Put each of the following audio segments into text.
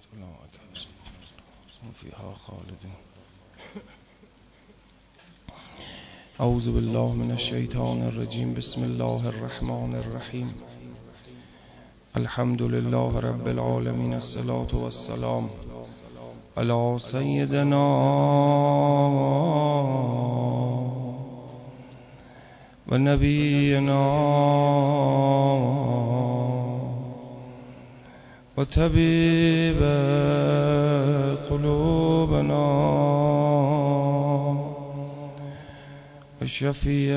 فيها خالدين. أعوذ بالله من الشيطان الرجيم. بسم الله الرحمن الرحيم. الحمد لله رب العالمين. الصلاة والسلام على سيدنا ونبينا وطبيب قلوبنا وشفيع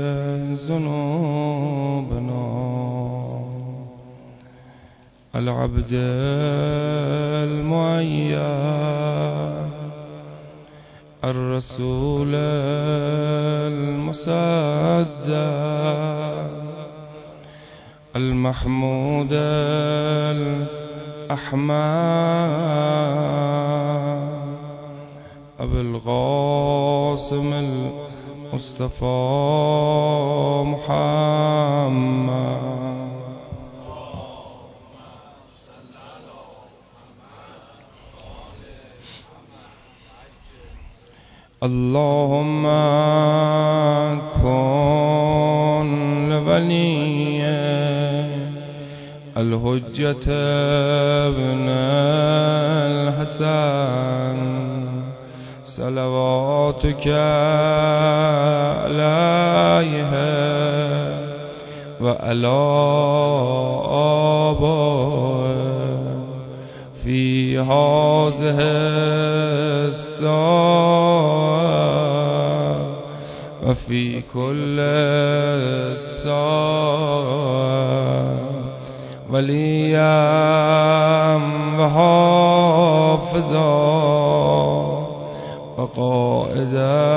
ذنوبنا العبد المعين الرسول المصدق المحمود الأحمد أبو القاسم المصطفى محمد. اللهم كن لولي الحجة ابن الحسن صلواتك عليه وعلى آبائه في هذه الساعة وفي كل ساعة وليا وحافظا وقائدا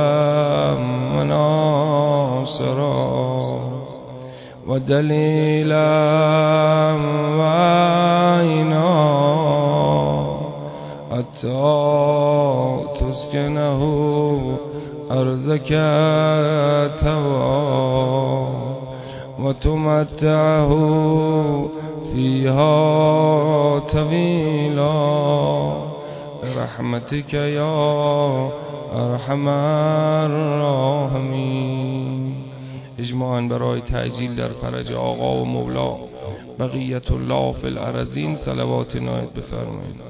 وناصرا ودليلا وعينا حتى تسكنه أرضك توا وتمتعه فيها طويلا برحمتك يا ارحم الراحمین. اجماعاً برای تعجیل در فرج آقا و مولا بقیت الله فی الارضین صلوات نایت بفرمایید.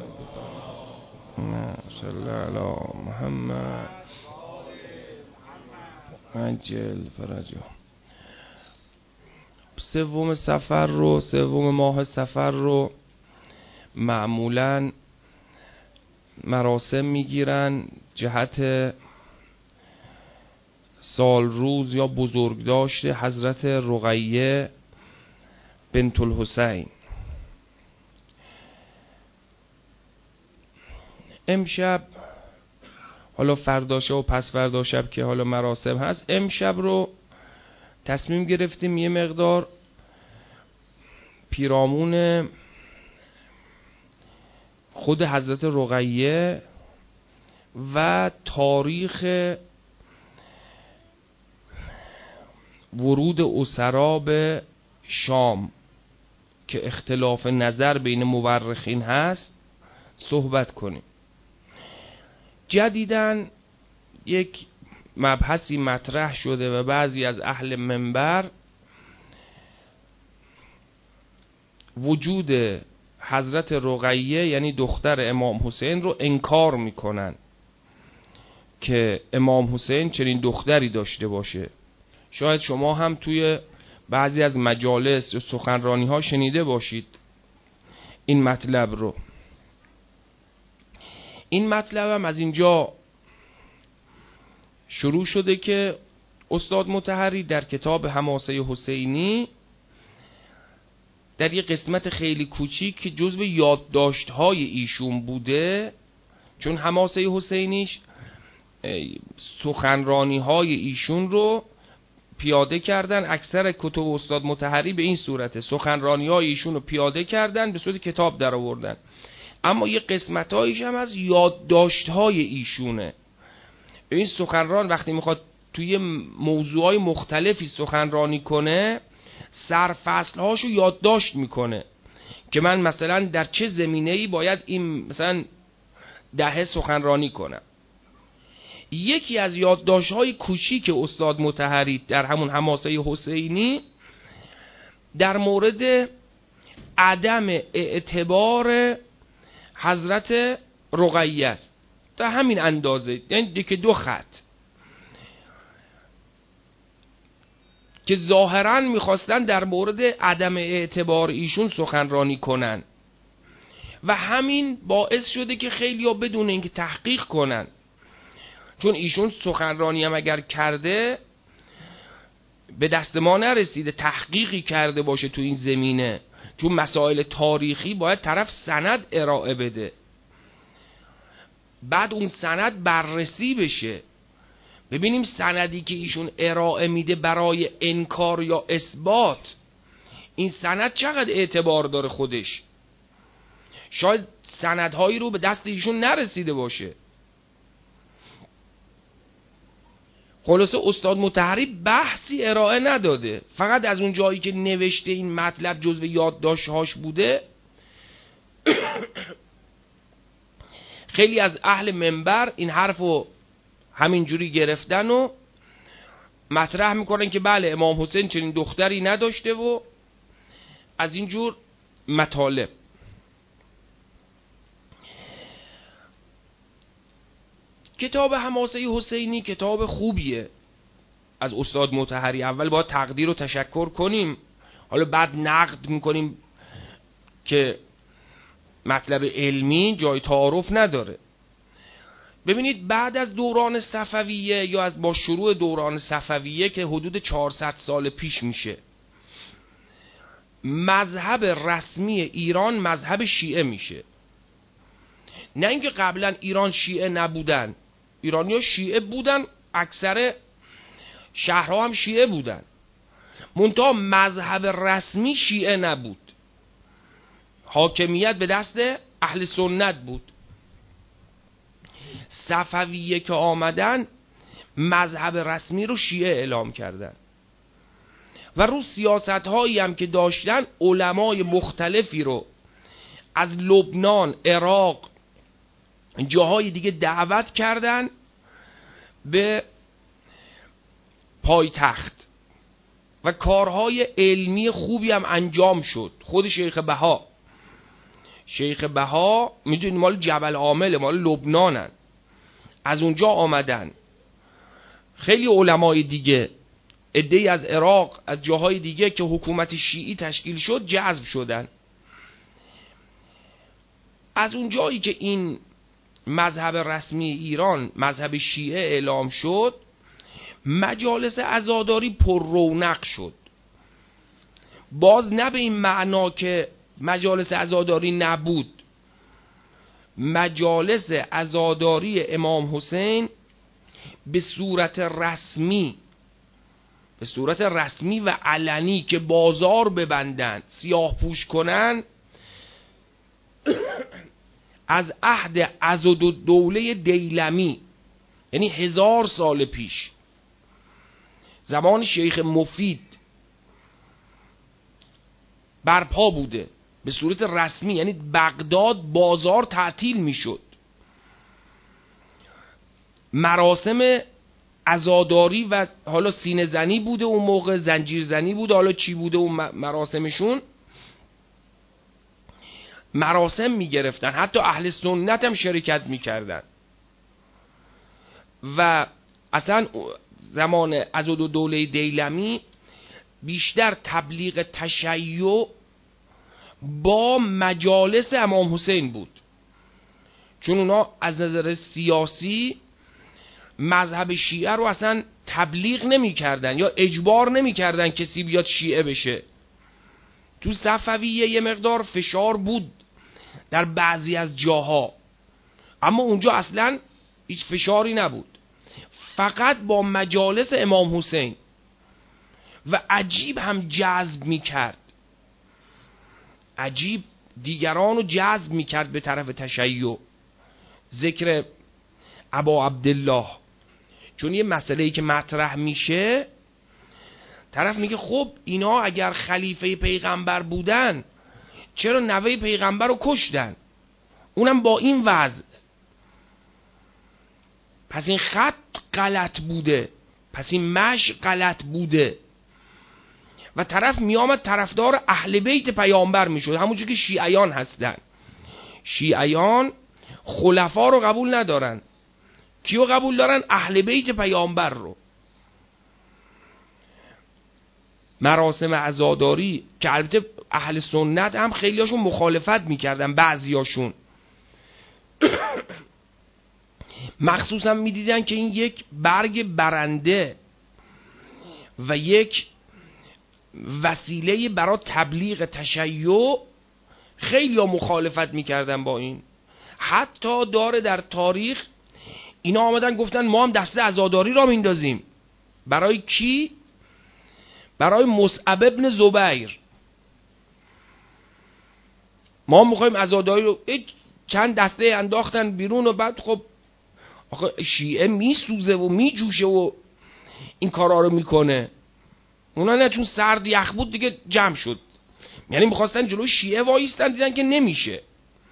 صلی علی محمد عجل فرجه. سوم ماه صفر رو معمولاً مراسم میگیرن جهت سال روز یا بزرگداشت حضرت رقیه بنت الحسین. امشب حالا فرداشه و پس فرداشب که حالا مراسم هست، امشب رو تصمیم گرفتیم یه مقدار پیرامون خود حضرت رقیه و تاریخ ورود اسرا به شام که اختلاف نظر بین مورخین هست صحبت کنیم. جدیداً یک مبحثی مطرح شده و بعضی از اهل منبر وجود حضرت رقیه یعنی دختر امام حسین رو انکار میکنن که امام حسین چنین دختری داشته باشه. شاید شما هم توی بعضی از مجالس و سخنرانی ها شنیده باشید این مطلب رو. این مطلب هم از اینجا شروع شده که استاد مطهری در کتاب حماسه حسینی در یک قسمت خیلی کوچیک که جزو یادداشت‌های ایشون بوده، چون حماسه حسینیش سخنرانی‌های ایشون رو پیاده کردن. اکثر کتب استاد مطهری به این صورته، سخنرانی‌های ایشون رو پیاده کردن به صورت کتاب در آوردن، اما یه قسمت‌هایش هم از یادداشت‌های ایشونه. این سخنران وقتی میخواد توی موضوعای مختلفی سخنرانی کنه سرفصل‌هاشو یادداشت میکنه که من مثلا در چه زمینه‌ای باید این مثلا دهه سخنرانی کنم. یکی از یادداشت‌های کوچیک استاد مطهری در همون حماسه حسینی در مورد عدم اعتبار حضرت رقیه است، در همین اندازه، یعنی که 2 خط، که ظاهراً میخواستن در مورد عدم اعتبار ایشون سخنرانی کنن و همین باعث شده که خیلی‌ها بدون اینکه تحقیق کنن، چون ایشون سخنرانی هم اگر کرده به دست ما نرسیده تحقیقی کرده باشه تو این زمینه، چون مسائل تاریخی باید طرف سند ارائه بده، بعد اون سند بررسی بشه، ببینیم سندی که ایشون ارائه میده برای انکار یا اثبات، این سند چقدر اعتبار داره خودش. شاید سندهایی رو به دست ایشون نرسیده باشه. خلاصه استاد مطهری بحثی ارائه نداده، فقط از اون جایی که نوشته این مطلب جزو یادداشت‌هاش بوده خیلی از اهل منبر این حرفو همینجوری گرفتن و مطرح میکنن که بله امام حسین چنین دختری نداشته و از اینجور مطالب. کتاب حماسه حسینی کتاب خوبیه از استاد مطهری. اول باید تقدیر و تشکر کنیم، حالا بعد نقد میکنیم که مطلب علمی جای تعارف نداره. ببینید بعد از دوران صفویه یا از با شروع دوران صفویه که حدود 400 سال پیش میشه، مذهب رسمی ایران مذهب شیعه میشه. نه اینکه قبلا ایران شیعه نبودن، ایرانی‌ها شیعه بودن، اکثر شهرها هم شیعه بودن، منتها مذهب رسمی شیعه نبود، حاکمیت به دست اهل سنت بود. صفویه که آمدن مذهب رسمی رو شیعه اعلام کردن و رو سیاست هایی هم که داشتن علمای مختلفی رو از لبنان، عراق، جاهای دیگه دعوت کردن به پایتخت و کارهای علمی خوبی هم انجام شد. خود شیخ بها میدونید مال جبل عامل، مال لبنانن، از اونجا آمدن. خیلی علمای دیگه، عده‌ای از عراق، از جاهای دیگه که حکومت شیعی تشکیل شد جذب شدن. از اونجایی که این مذهب رسمی ایران مذهب شیعه اعلام شد، مجالس عزاداری پر رونق شد. باز نه به این معنا که مجالس عزاداری نبود، مجالس عزاداری امام حسین به صورت رسمی و علنی که بازار ببندن، سیاه پوش کنن، از عهد عضدالدوله دیلمی، یعنی 1000 سال پیش، زمان شیخ مفید برپا بوده به صورت رسمی. یعنی بغداد بازار تعطیل میشد، مراسم عزاداری و حالا سینه زنی بوده اون موقع، زنجیر زنی بوده، حالا چی بوده اون مراسمشون، مراسم میگرفتن، حتی اهل سنت هم شرکت میکردن. و اصلا زمان عضدالدوله دیلمی بیشتر تبلیغ تشیع با مجالس امام حسین بود، چون اونا از نظر سیاسی مذهب شیعه رو اصلا تبلیغ نمی کردن یا اجبار نمی کردن کسی بیاد شیعه بشه. تو صفویه یه مقدار فشار بود در بعضی از جاها، اما اونجا اصلا هیچ فشاری نبود، فقط با مجالس امام حسین. و عجیب هم جذب می کرد، عجیب دیگران رو جذب می کرد به طرف تشیع. ذکر ابا عبدالله، چون یه مسئله‌ای که مطرح میشه، طرف میگه خب اینا اگر خلیفه پیغمبر بودن چرا نوه پیغمبر رو کشتن، اونم با این وضع. پس این خط غلط بوده، پس این مشی غلط بوده و طرف میامد طرفدار اهل بیت پیامبر میشد، همونجور که شیعیان هستن. شیعیان خلفا رو قبول ندارن، کیو قبول دارن؟ اهل بیت پیامبر رو. مراسم عزاداری که البته اهل سنت هم خیلیاشون مخالفت میکردن، بعضیاشون مخصوصا میدیدن که این یک برگ برنده و یک وسیله برای تبلیغ تشیع، خیلی ها مخالفت میکردن با این. حتی داره در تاریخ اینا آمدن گفتن ما هم دسته عزاداری را میندازیم. برای کی؟ برای مصعب ابن زبیر. ما میخوایم عزاداری رو، چند دسته انداختن بیرون و بعد خب آخه شیعه میسوزه و میجوشه و این کارا رو میکنه. اونا نه، چون سرد یخ بود دیگه جمع شد. یعنی میخواستن جلوی شیعه وایستن، دیدن که نمیشه.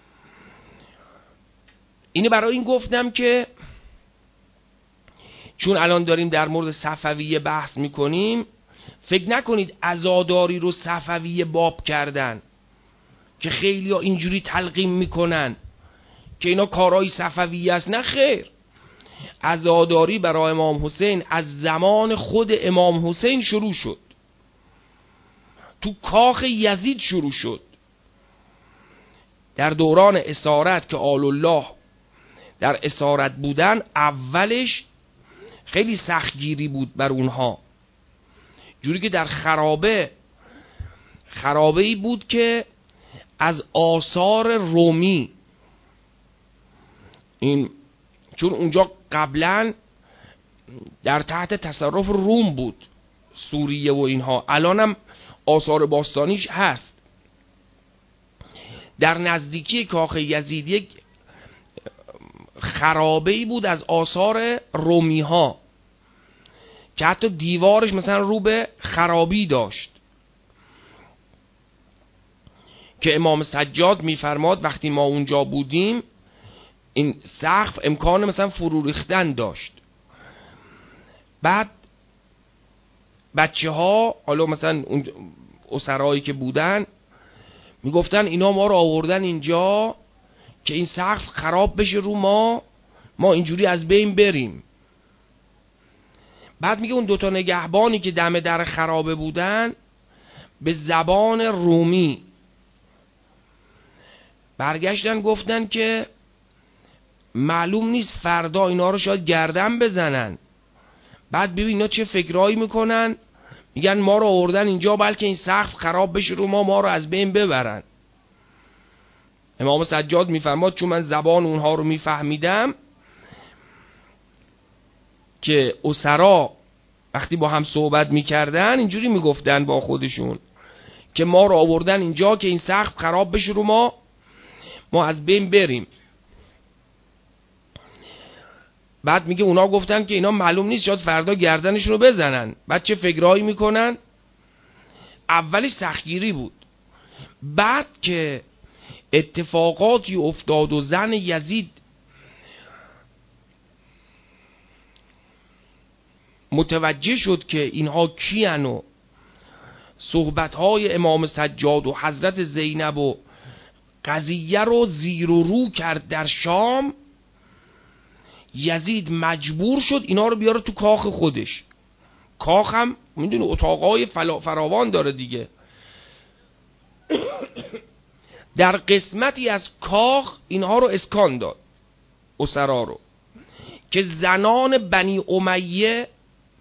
اینه برای این گفتم که چون الان داریم در مورد صفویه بحث میکنیم، فکر نکنید عزاداری رو صفویه باب کردن که خیلی ها اینجوری تلقیم میکنن که اینا کارهای صفویه است. نه خیر، عزاداری برای امام حسین از زمان خود امام حسین شروع شد، تو کاخ یزید شروع شد. در دوران اسارت که آل الله در اسارت بودن، اولش خیلی سختگیری بود بر اونها، جوری که در خرابه‌ای بود که از آثار رومی، این چون اونجا قبلا در تحت تصرف روم بود، سوریه و اینها، الانم آثار باستانیش هست. در نزدیکی کاخ یزید یک خرابه‌ای بود از آثار رومی ها که حتی دیوارش مثلا رو به خرابی داشت، که امام سجاد میفرماد وقتی ما اونجا بودیم این سقف امکان مثلا فرو ریختن داشت. بعد بچه ها، حالا مثلا اون اسرایی که بودن، میگفتن اینا ما رو آوردن اینجا که این سقف خراب بشه رو ما اینجوری از بین بریم. بعد میگه اون دوتا نگهبانی که دم در خرابه بودن به زبان رومی برگشتن گفتن که معلوم نیست فردا اینا رو شاید گردن بزنن. بعد ببین اینا چه فکرایی میکنن، میگن ما رو آوردن اینجا بلکه این سقف خراب بشه رو ما رو از بین ببرن. امام سجاد میفرماد چون من زبان اونها رو میفهمیدم که اسرا وقتی با هم صحبت میکردن اینجوری میگفتن با خودشون که ما رو آوردن اینجا که این سقف خراب بشه رو ما از بین بریم. بعد میگه اونا گفتن که اینا معلوم نیست شاید فردا گردنشون رو بزنن. بعد چه فکرایی میکنن؟ اولش سختگیری بود، بعد که اتفاقاتی افتاد و زن یزید متوجه شد که اینها کیان و صحبتهای امام سجاد و حضرت زینب و قضیه رو زیر و رو کرد در شام، یزید مجبور شد اینا رو بیاره تو کاخ خودش. کاخ هم میدونی اتاقای فراوان داره دیگه. در قسمتی از کاخ اینها رو اسکان داد، اسرا رو، که زنان بنی امیه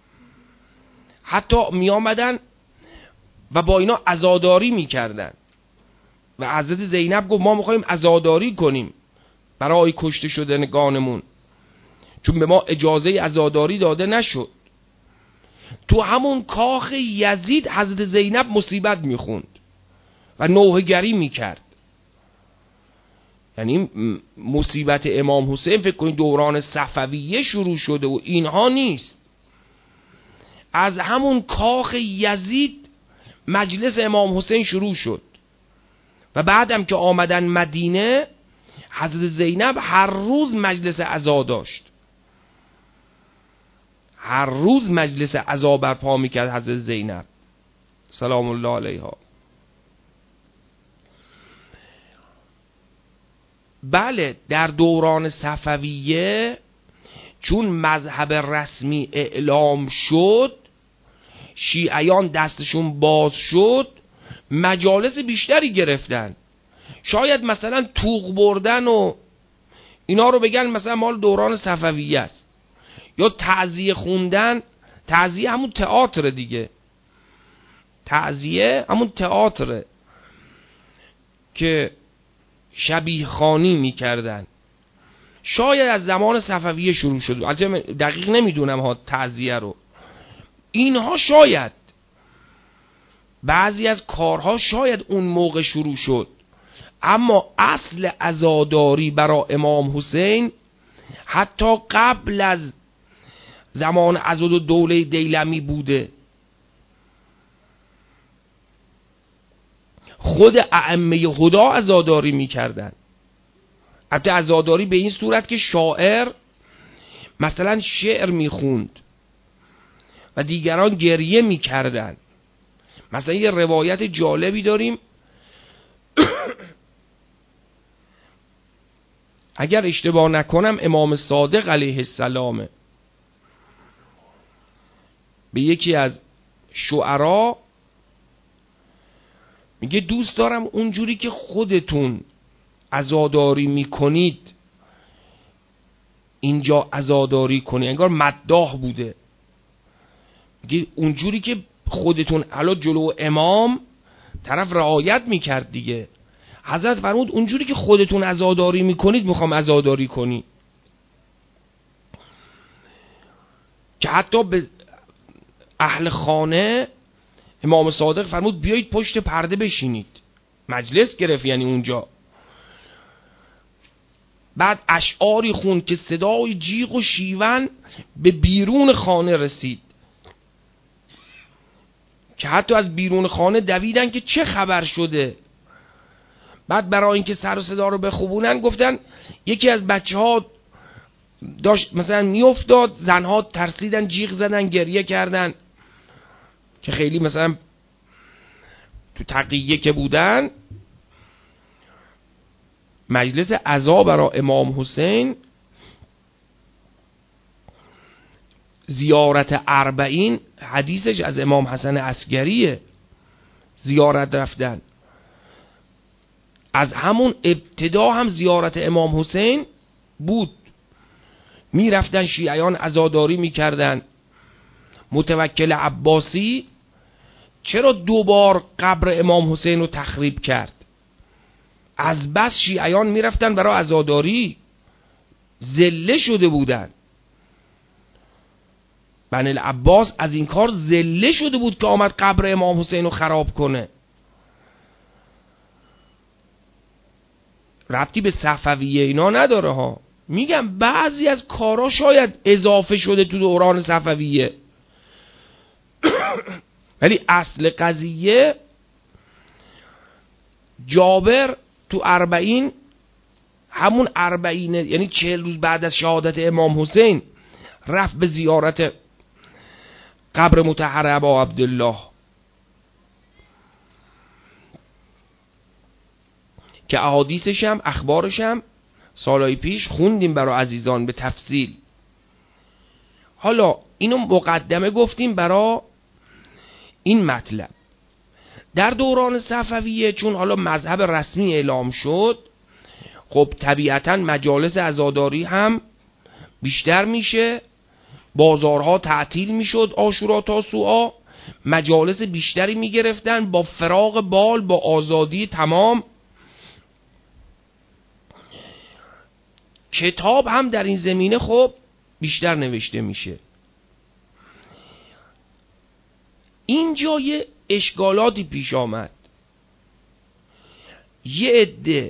حتی می آمدن و با اینا عزاداری می کردن و حضرت زینب گفت ما میخوایم عزاداری کنیم برای کشته شدگانمون، چون به ما اجازه عزاداری داده نشد. تو همون کاخ یزید حضرت زینب مصیبت میخوند و نوحه‌گری میکرد. یعنی مصیبت امام حسین فکر کنید دوران صفویه شروع شده و اینها نیست. از همون کاخ یزید مجلس امام حسین شروع شد و بعدم که آمدن مدینه حضرت زینب هر روز مجلس عزا داشت، هر روز مجلس عزا برپا میکرد حضرت زینب سلام الله علیها. بله در دوران صفویه چون مذهب رسمی اعلام شد، شیعیان دستشون باز شد، مجالس بیشتری گرفتن. شاید مثلا توق بردن و اینا رو بگن مثلا مال دوران صفویه است، یا تعزیه خوندن. تعزیه همون تئاتر دیگه، تعزیه همون تئاتر که شبیه خوانی میکردن. شاید از زمان صفویه شروع شد، البته دقیق نمیدونم ها تعزیه رو. اینها شاید بعضی از کارها شاید اون موقع شروع شد، اما اصل عزاداری برای امام حسین حتی قبل از زمان عضد و دوله دیلمی بوده. خود ائمه هدی عزاداری میکردن. البته عزاداری به این صورت که شاعر مثلا شعر میخوند و دیگران گریه میکردن. مثلا یه روایت جالبی داریم اگر اشتباه نکنم امام صادق علیه السلام به یکی از شعرا میگه دوست دارم اونجوری که خودتون عزاداری میکنید اینجا عزاداری کنید. انگار مداح بوده، میگه اونجوری که خودتون حالا جلو امام طرف رعایت میکرد دیگه. حضرت فرمود اونجوری که خودتون عزاداری میکنید میخوام عزاداری کنی، که حتی به اهل خانه امام صادق فرمود بیایید پشت پرده بشینید. مجلس گرفت یعنی اونجا. بعد اشعاری خوند که صدای جیغ و شیون به بیرون خانه رسید، که حتی از بیرون خانه دویدن که چه خبر شده. بعد برای اینکه سر و صدا رو بخوبونن گفتن یکی از بچه ها داشت مثلا میافتاد، زنها ترسیدن جیغ زدن گریه کردن، که خیلی مثلا تو تقیه که بودن. مجلس عزا برای امام حسین، زیارت 40 حدیثش از امام حسن عسکریه، زیارت رفتن. از همون ابتدا هم زیارت امام حسین بود، می رفتن شیعیان عزاداری می کردن. متوکل عباسی چرا 2 بار قبر امام حسین رو تخریب کرد؟ از بس شیعیان می رفتن برای عزاداری، ذله شده بودن. بنی العباس از این کار ذله شده بود که آمد قبر امام حسین رو خراب کنه. ربطی به صفویه اینا نداره ها. میگم بعضی از کارا شاید اضافه شده تو دوران صفویه ولی اصل قضیه جابر تو 40 همون 40 یعنی 40 روز بعد از شهادت امام حسین رفت به زیارت قبر مطهر ابا عبدالله، که احادیثش هم اخبارش هم سالهای پیش خوندیم برای عزیزان به تفصیل. حالا اینو مقدمه گفتیم برای این مطلب. در دوران صفویه چون حالا مذهب رسمی اعلام شد، خب طبیعتا مجالس عزاداری هم بیشتر میشه، بازارها تعطیل میشد، عاشورا تاسوعا مجالس بیشتری میگرفتن با فراغ بال، با آزادی تمام. کتاب هم در این زمینه خب بیشتر نوشته میشه. اینجا یه اشکالاتی پیش آمد. یه عده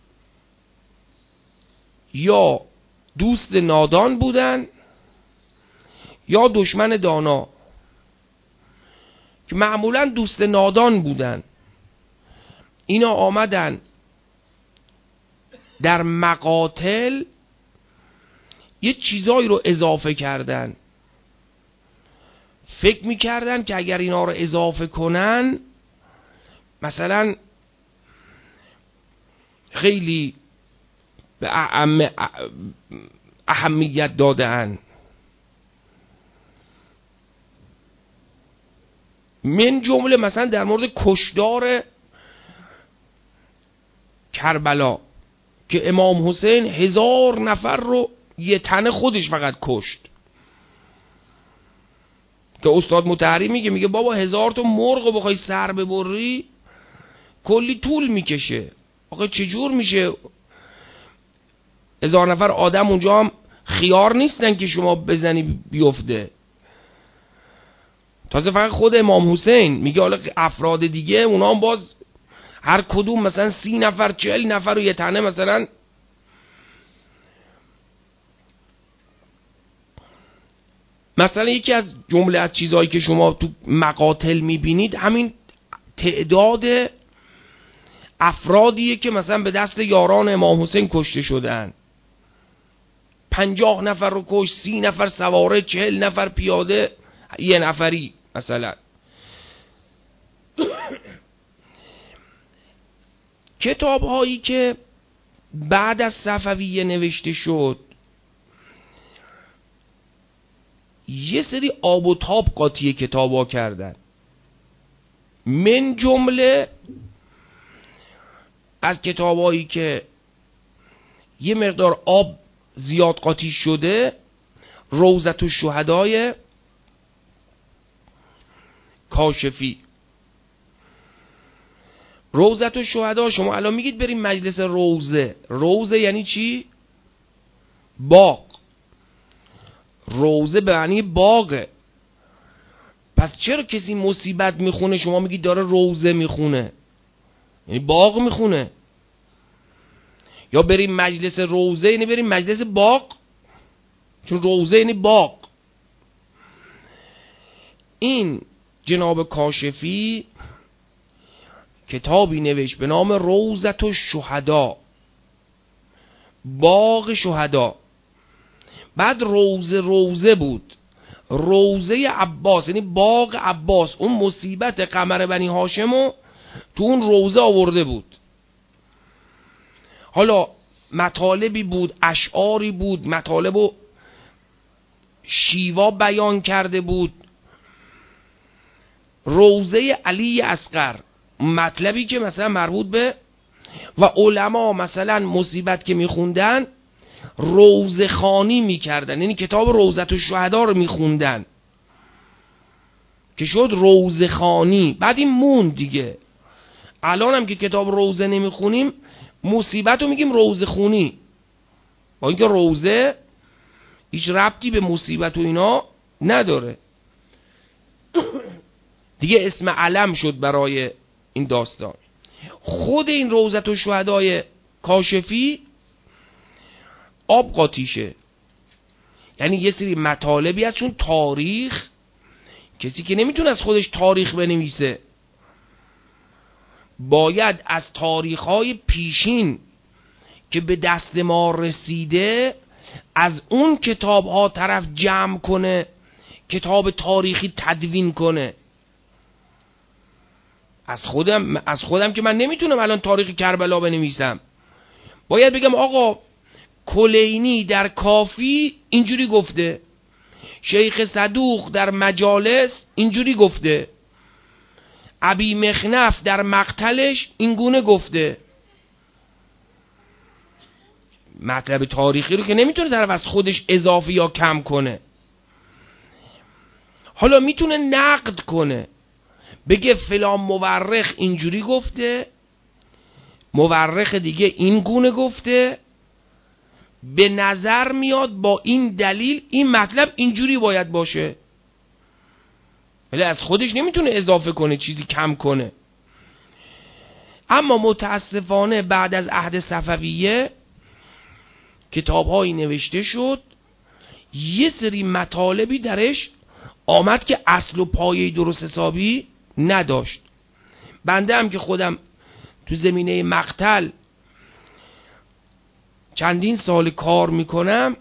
یا دوست نادان بودن یا دشمن دانا، که معمولا دوست نادان بودن. اینا آمدن در مقاتل یه چیزایی رو اضافه کردن، فکر میکردن که اگر اینا رو اضافه کنن مثلا خیلی به اهمیت دادن. من جمله مثلا در مورد کشدار کربلا که امام حسین 1000 نفر رو یه تنه خودش فقط کشت، که استاد مطهری میگه بابا 1000 تا مرغ رو بخوای سر ببری کلی طول میکشه. آقا چجور میشه 1000 نفر آدم اونجا هم خیار نیستن که شما بزنی بیفته. تازه فقط خود امام حسین میگه، حالا افراد دیگه اونا هم باز هر کدوم مثلا 30 نفر 40 نفر رو یه تنه مثلا یکی از جمله از چیزهایی که شما تو مقاتل میبینید همین تعداد افرادیه که مثلا به دست یاران امام حسین کشته شدن. 50 نفر رو کش، 30 نفر سواره، 40 نفر پیاده، یه نفری مثلا. کتاب هایی که بعد از صفویه نوشته شد یه سری آب و تاب قاطی کتاب ها کردن. من جمله از کتاب هایی که یه مقدار آب زیاد قاطی شده، روضة الشهدای کاشفی. روضة الشهدا شما الان میگید بریم مجلس روضه. روضه یعنی چی؟ باغ. روضه به معنی باغه. پس چرا کسی مصیبت میخونه شما میگید داره روضه میخونه؟ یعنی باغ میخونه. یا بریم مجلس روضه یعنی بریم مجلس باغ، چون روضه یعنی باغ. این جناب کاشفی کتابی نوشت به نام روضة الشهدا، باغ شهدا. بعد روضه بود، روضه عباس یعنی باغ عباس. اون مصیبت قمر بنی هاشمو تو اون روضه آورده بود. حالا مطالبی بود، اشعاری بود، مطالبو شیوا بیان کرده بود. روضه علی اصغر، مطلبی که مثلا مربوط به و علما مثلا مصیبت که میخوندن روضه خوانی میکردن، یعنی کتاب روضة الشهدا رو میخوندن که شد روضه خوانی. بعد این موند دیگه. الان هم که کتاب روضه نمیخونیم مصیبت رو میگیم روضه خونی، با اینکه روضه هیچ ربطی به مصیبت و اینا نداره. دیگه اسم علم شد برای این داستان. خود این روضة الشهدای کاشفی آب قاطیشه، یعنی یه سری مطالبی هست. چون تاریخ کسی که نمیتونه از خودش تاریخ بنویسه، باید از تاریخ‌های پیشین که به دست ما رسیده از اون کتاب‌ها طرف جمع کنه، کتاب تاریخی تدوین کنه. از خودم که من نمیتونم الان تاریخ کربلا بنویسم، باید بگم آقا کلینی در کافی اینجوری گفته، شیخ صدوق در مجالس اینجوری گفته، ابی مخنف در مقتلش اینگونه گفته. مطلب تاریخی رو که نمیتونه طرف از خودش اضافه یا کم کنه. حالا میتونه نقد کنه، بگه فلان مورخ اینجوری گفته، مورخ دیگه این گونه گفته، به نظر میاد با این دلیل این مطلب اینجوری باید باشه. ولی از خودش نمیتونه اضافه کنه، چیزی کم کنه. اما متاسفانه بعد از عهد صفویه کتاب‌هایی نوشته شد، یه سری مطالبی درش آمد که اصل و پایه درست حسابی نداشت. بنده هم که خودم تو زمینه مقتل چندین سال کار میکنم،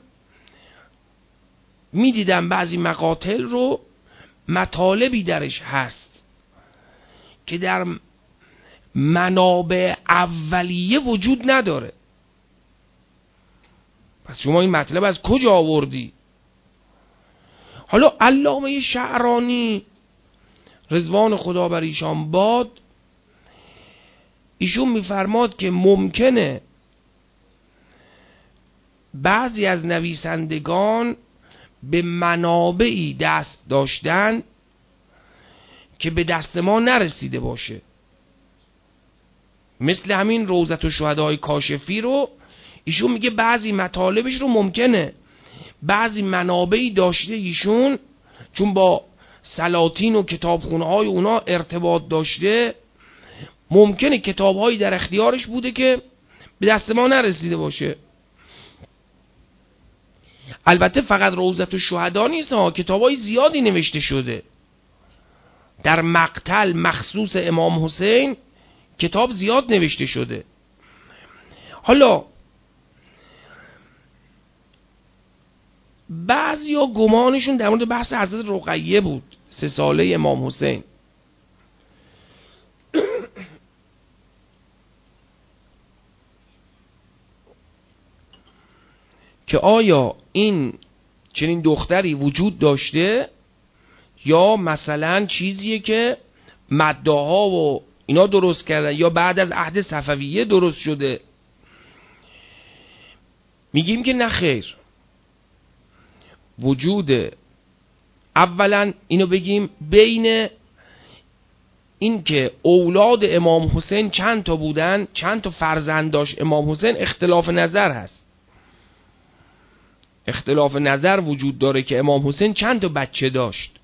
میدیدم بعضی مقاتل رو مطالبی درش هست که در منابع اولیه وجود نداره. پس شما این مطلب از کجا آوردی؟ حالا علامه شعرانی رضوان خدا بر ایشان باد، ایشون میفرماد که ممکنه بعضی از نویسندگان به منابعی دست داشتن که به دست ما نرسیده باشه. مثل همین روضة الشهداء کاشفی رو ایشون میگه بعضی مطالبش رو ممکنه بعضی منابعی داشته ایشون، چون با سلاطین و کتابخونه های اونا ارتباط داشته، ممکنه کتابهایی در اختیارش بوده که به دست ما نرسیده باشه. البته فقط روضة الشهداء نیست ها، کتابهای زیادی نوشته شده در مقتل مخصوص امام حسین، کتاب زیاد نوشته شده. حالا بعضیا گمانشون در مورد بحث حضرت رقیه بود، 3 ساله امام حسین. که آیا این چنین دختری وجود داشته یا مثلا چیزیه که مدعاها و اینا درست کردن یا بعد از عهد صفویه درست شده. میگیم که نه خیر، وجود اولا اینو بگیم بین این که اولاد امام حسین چند تا بودن، چند تا فرزند داشت امام حسین، اختلاف نظر هست. اختلاف نظر وجود داره که امام حسین چند تا بچه داشت.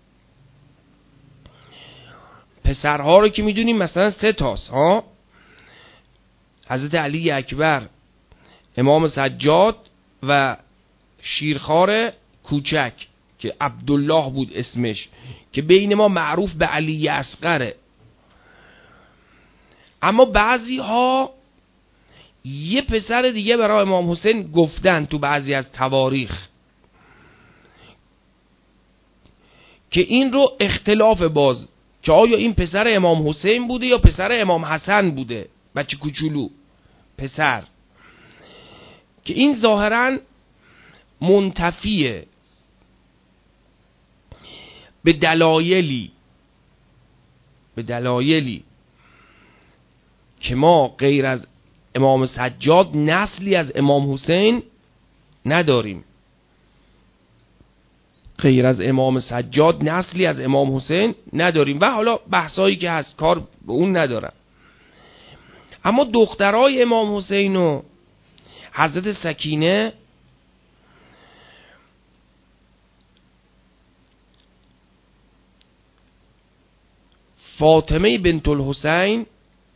پسرها رو که میدونیم مثلا 3 تاست ها، حضرت علی اکبر، امام سجاد و شیرخوار کوچک که عبدالله بود اسمش، که بین ما معروف به علی اصغره. اما بعضی ها یه پسر دیگه برای امام حسین گفتن تو بعضی از تواریخ که این رو اختلاف باز که آیا این پسر امام حسین بوده یا پسر امام حسن بوده، بچه کوچولو پسر، که این ظاهراً منتفیه به دلایلی که ما غیر از امام سجاد نسلی از امام حسین نداریم. غیر از امام سجاد نسلی از امام حسین نداریم و حالا بحثایی که هست کار به اون ندارم. اما دخترای امام حسین و حضرت سکینه فاطمه بنت الحسین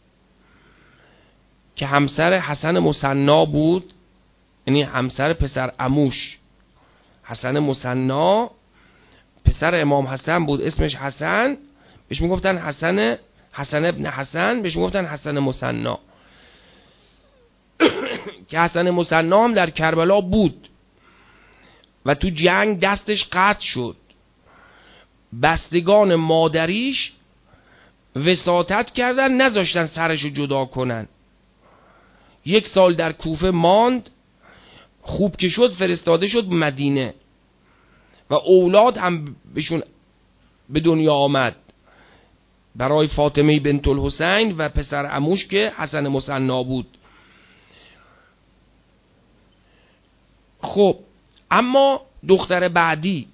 که همسر حسن مصنا بود، یعنی همسر پسر عموش حسن مصنا، پسر امام حسن بود، اسمش حسن، بهش میگفتن حسن ابن حسن، بهش میگفتن حسن مصنا. که حسن مصنا هم در کربلا بود و تو جنگ دستش قطع شد. بستگان مادریش وساطت کردن، نذاشتن سرشو جدا کنن. 1 سال در کوفه ماند، خوب که شد فرستاده شد مدینه و اولاد هم بهشون به دنیا آمد برای فاطمه بنت الحسین و پسر عموش که حسن مصنا بود. خب اما دختر بعدی،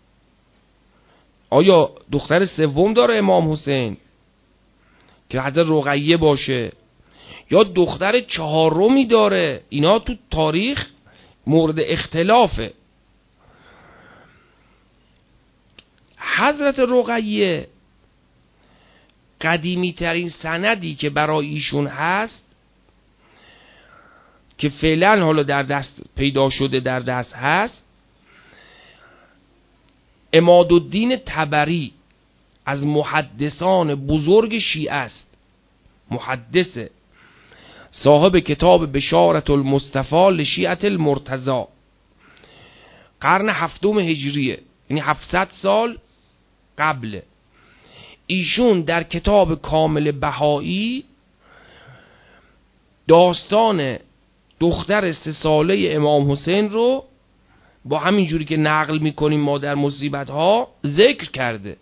آیا دختر سوم داره امام حسین که حضرت رقیه باشه یا دختر 4می داره؟ اینا تو تاریخ مورد اختلافه. حضرت رقیه قدیمی ترین سندی که برای ایشون هست که فعلا حالا در دست پیدا شده، در دست هست، عمادالدین طبری از محدثان بزرگ شیعه است. محدثه، صاحب کتاب بشارت المصطفى لشیعة المرتضی، قرن 7 هجریه، یعنی 700 سال قبله. ایشون در کتاب کامل بهایی داستان دختر 3 ساله امام حسین رو با همین جوری که نقل میکنیم ما در مصیبت ها ذکر کرده.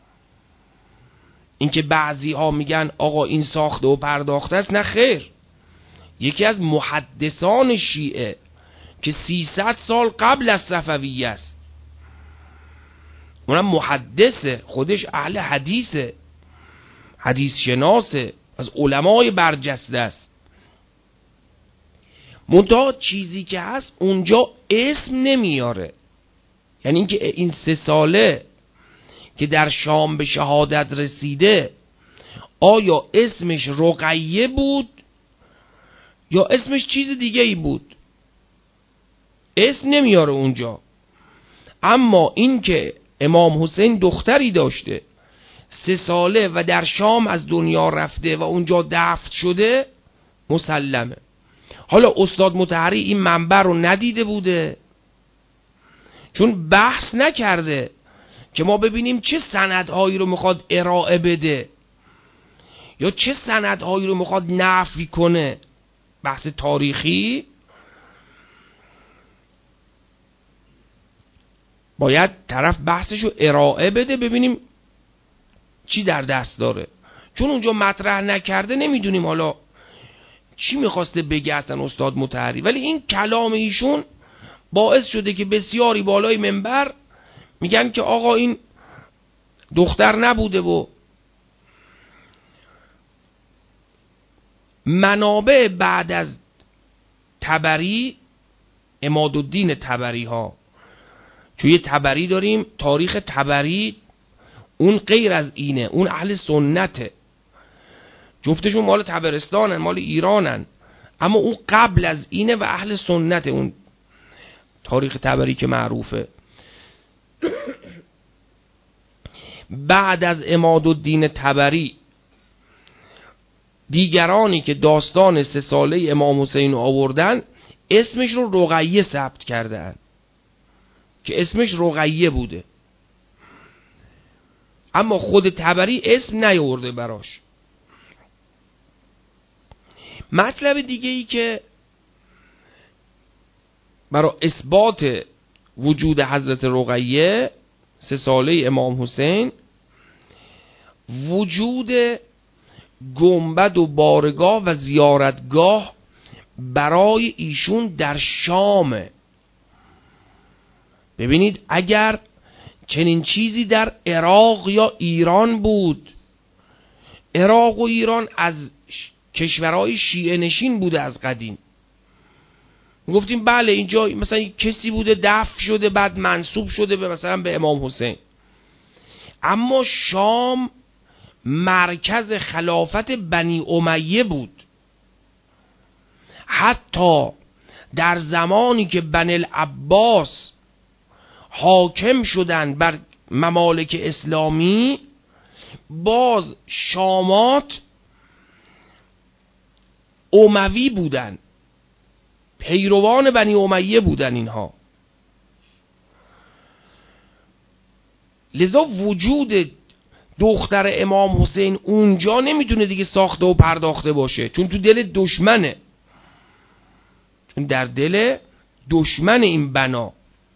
اینکه بعضی ها میگن آقا این ساخته و پرداخته است، نه خیر، یکی از محدثان شیعه که 300 سال قبل از صفویه است، اونم محدثه، خودش اهل حدیثه، حدیث شناسه، از علمای برجسته است. منتها چیزی که هست اونجا اسم نمیاره، یعنی اینکه این 3 ساله که در شام به شهادت رسیده آیا اسمش رقیه بود یا اسمش چیز دیگه ای بود، اسم نمیاره اونجا. اما این که امام حسین دختری داشته 3 ساله و در شام از دنیا رفته و اونجا دفن شده مسلمه. حالا استاد مطهری این منبع رو ندیده بوده، چون بحث نکرده که ما ببینیم چه سندهایی رو میخواد ارائه بده یا چه سندهایی رو میخواد نفی کنه. بحث تاریخی باید طرف بحثش رو ارائه بده، ببینیم چی در دست داره. چون اونجا مطرح نکرده نمیدونیم حالا چی میخواسته بگه اصلا استاد مطهری. ولی این کلام ایشون باعث شده که بسیاری بالای منبر میگن که آقا این دختر نبوده. و منابع بعد از طبری، عمادالدین طبری ها، چون یه طبری داریم تاریخ طبری، اون غیر از اینه، اون اهل سنته، جفتشون مال طبرستانن، مال ایرانن، اما اون قبل از اینه و اهل سنته. اون تاریخ طبری که معروفه. بعد از عمادالدین طبری دیگرانی که داستان 3 ساله امام حسین رو آوردن اسمش رو رقیه ثبت کردن که اسمش رقیه بوده، اما خود طبری اسم نیاورده براش. مطلب دیگه ای که برای اثبات وجود حضرت رقیه 3 ساله امام حسین، وجود گنبد و بارگاه و زیارتگاه برای ایشون در شام. ببینید اگر چنین چیزی در عراق یا ایران بود، عراق و ایران از کشورهای شیعه نشین بوده از قدیم، گفتیم بله اینجا مثلا کسی بوده دفن شده بعد منسوب شده به مثلا به امام حسین. اما شام مرکز خلافت بنی امیه بود. حتی در زمانی که بنی العباس حاکم شدن بر ممالک اسلامی، باز شامات اموی بودن، پیروان بنی امیه بودن اینها. لذا وجود دختر امام حسین اونجا نمیتونه دیگه ساخته و پرداخته باشه، چون تو دل دشمنه، چون در دل دشمن این بنا.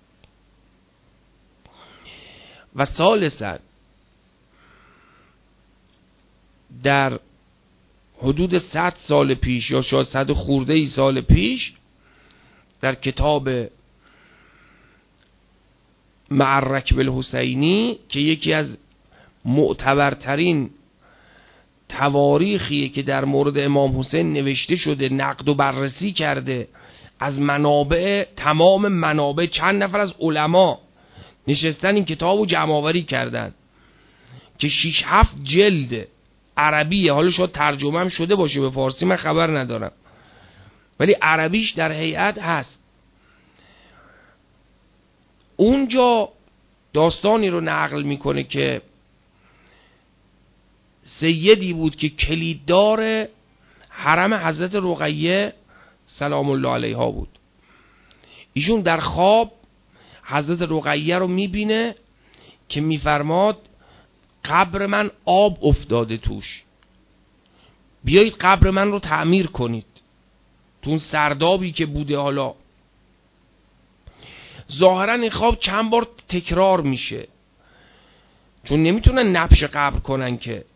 و ثالثاً در حدود 100 سال پیش یا شاید 100 خورده ای سال پیش در کتاب معرکب الحسینی که یکی از معتبرترین تواریخیه که در مورد امام حسین نوشته شده، نقد و بررسی کرده از منابع، تمام منابع، چند نفر از علما نشستن این کتابو جمع‌آوری کردن که 6-7 جلد عربیه. حالا شاید ترجمه هم شده باشه به فارسی، من خبر ندارم، ولی عربیش در هیئت هست. اونجا داستانی رو نقل میکنه که سیدی بود که کلیددار حرم حضرت رقیه سلام الله علیها بود. ایشون در خواب حضرت رقیه رو میبینه که میفرماد قبر من آب افتاده توش، بیایید قبر من رو تعمیر کنید. تو اون سردابی که بوده، حالا ظاهرا این خواب چند بار تکرار میشه، چون نمیتونن نبش قبر کنن که.